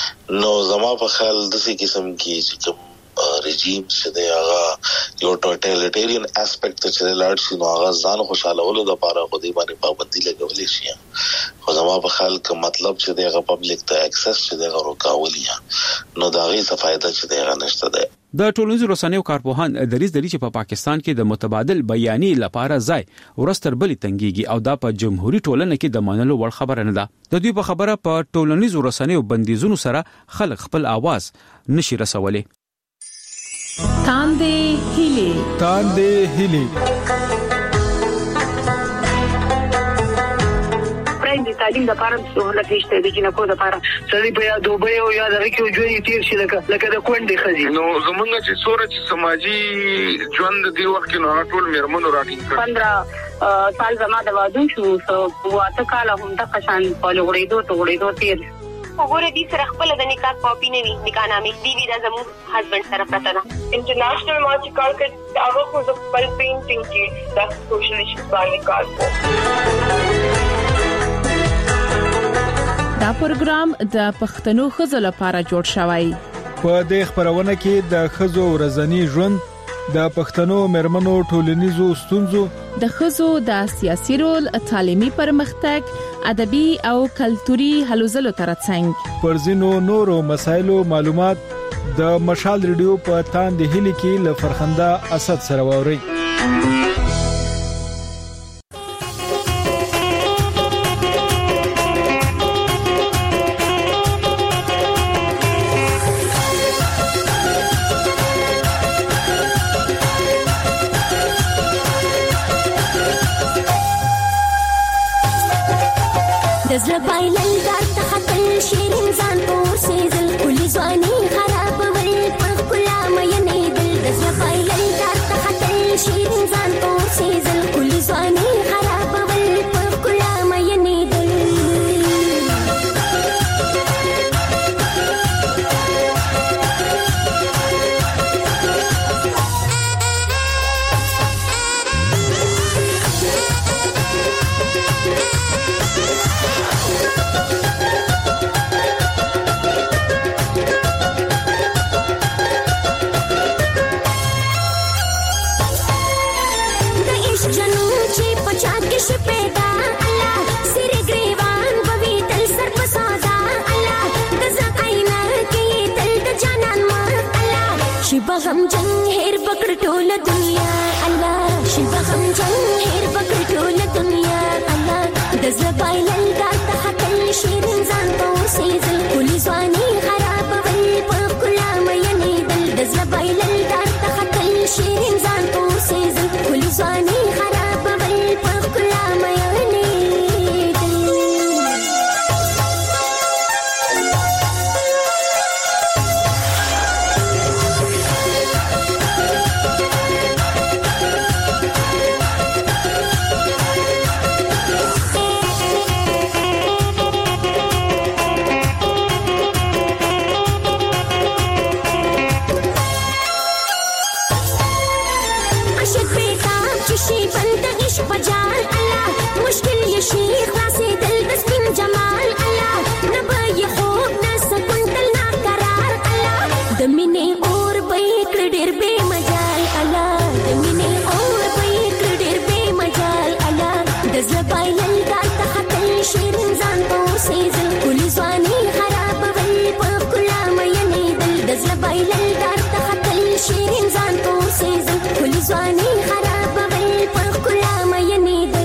نو زما په خیال د څه قسم کې چې رژیم چې دی هغه یو ټوټالیټریان اسپیکټ چې لاړ شي نو هغه ځان خوشاله ولې د پاره خو دې باندې پابندي لګولې شي. خو زما په خیال کې مطلب چې دی هغه پبلک ته اکسس چې دی هغه روکاولي نو دا غي څه فائدہ چې دی هغه نشته ده. د ټولنیزو رسنیو کارپوهان دریز دلی چې په پاکستان کې د متبادل بیانیې لپاره ځای ورستر بلی تنګيږي او دا په جمهوریت ټولنه کې د منلو وړ خبره نه ده. د دوی په خبره په ټولنیزو رسنیو بندیزونو سره خلک خپل आवाज نشي رسولي. تاندې هلي د تعلیم لپاره سہولت نشته د جنکو لپاره سړي په یاد دوبه او یاد راکې ژوند تیر شي لکه د کونډې خزي نو زمونږ چې سورج سماجی ژوند دی وخت نو ټول میرمنو راټینګ 15 سال زما د واده شو واته کال هم د قشان په لغړېدو تیر وګوره دې سره خپل د نکاح کاپی نه وي نکاح نامې دی دا زموږ هسبند سره پته ده. انټرنیشنل مارچ کار کې هغه خو خپل پینټینګ کې د سوشل ایشوز باندې کار کوي. دا پروګرام د پښتنو ښځو لپاره جوړ شوی. په دې خبرونه کې د ښځو ورځنی ژوند د پښتنو مرمنو ټولنیزو ستونزو د ښځو د سیاسي رول تعلیمي پرمختګ ادبي او کلتوري هلو ځلو ترڅنګ پر ځینو نورو مسایلو معلومات د مشال ریډیو په تاندې هلي کې ل فرخنده اسد سره ووري. دزل بايلل دار تحتل شيرين زان پور سيزل كل زواني خراب والفرق كلا ما ينيدل دزل بايلل دار تحتل شيرين زان پور سيزل كل زواني خراب والفرق كلا ما ينيدل شپدا الله سر گریوان بوي تل سر پسادا الله دزا عینا کې تل د جانان ما الله شبغم جنگ هر پکړ ټول دنیا الله شبغم جنگ هر پکړ ټول دنیا الله دزا بايلل دا تحتل شيرين زان پور سيزل كل زواني خراب ول پر کلا مې دل دزا بايلل دا تحتل شيرين زان پور سيزل كل زواني خراب ول پر کلا مې الله مشکل یې شي خلاصېدل د سپین جمال الله نه به یې خوب نه سکون تل ناقرار الله د مینې اور به یې کړ ډېر بې مجال الله د مینې اور به یې کړ ډېر بې مجال الله د زړه بایلل ګال ته ختل شیرین ځان په اوسېدل ښکلي ځواني خرابول په ښکلا مینېدل د زړه بایلل ګال ته ختل شیرین ځان په اوسېدل ښکلي ځواني خرابول په ښکلا مینېدل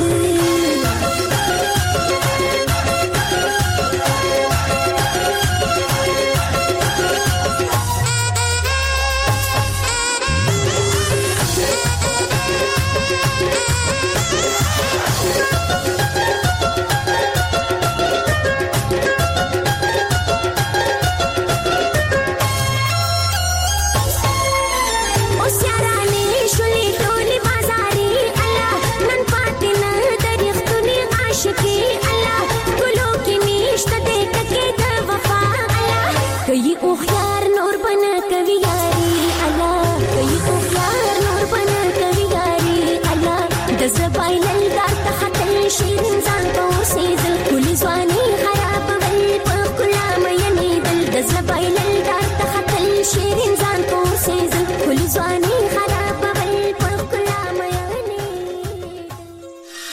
کئی اوخیار نور بنا کوي یاري الله کئی اوخیار نور بنا کوي یاري الله د زبایل لار ته ختل شیرین ځان په اوسېدل ښکلي ځواني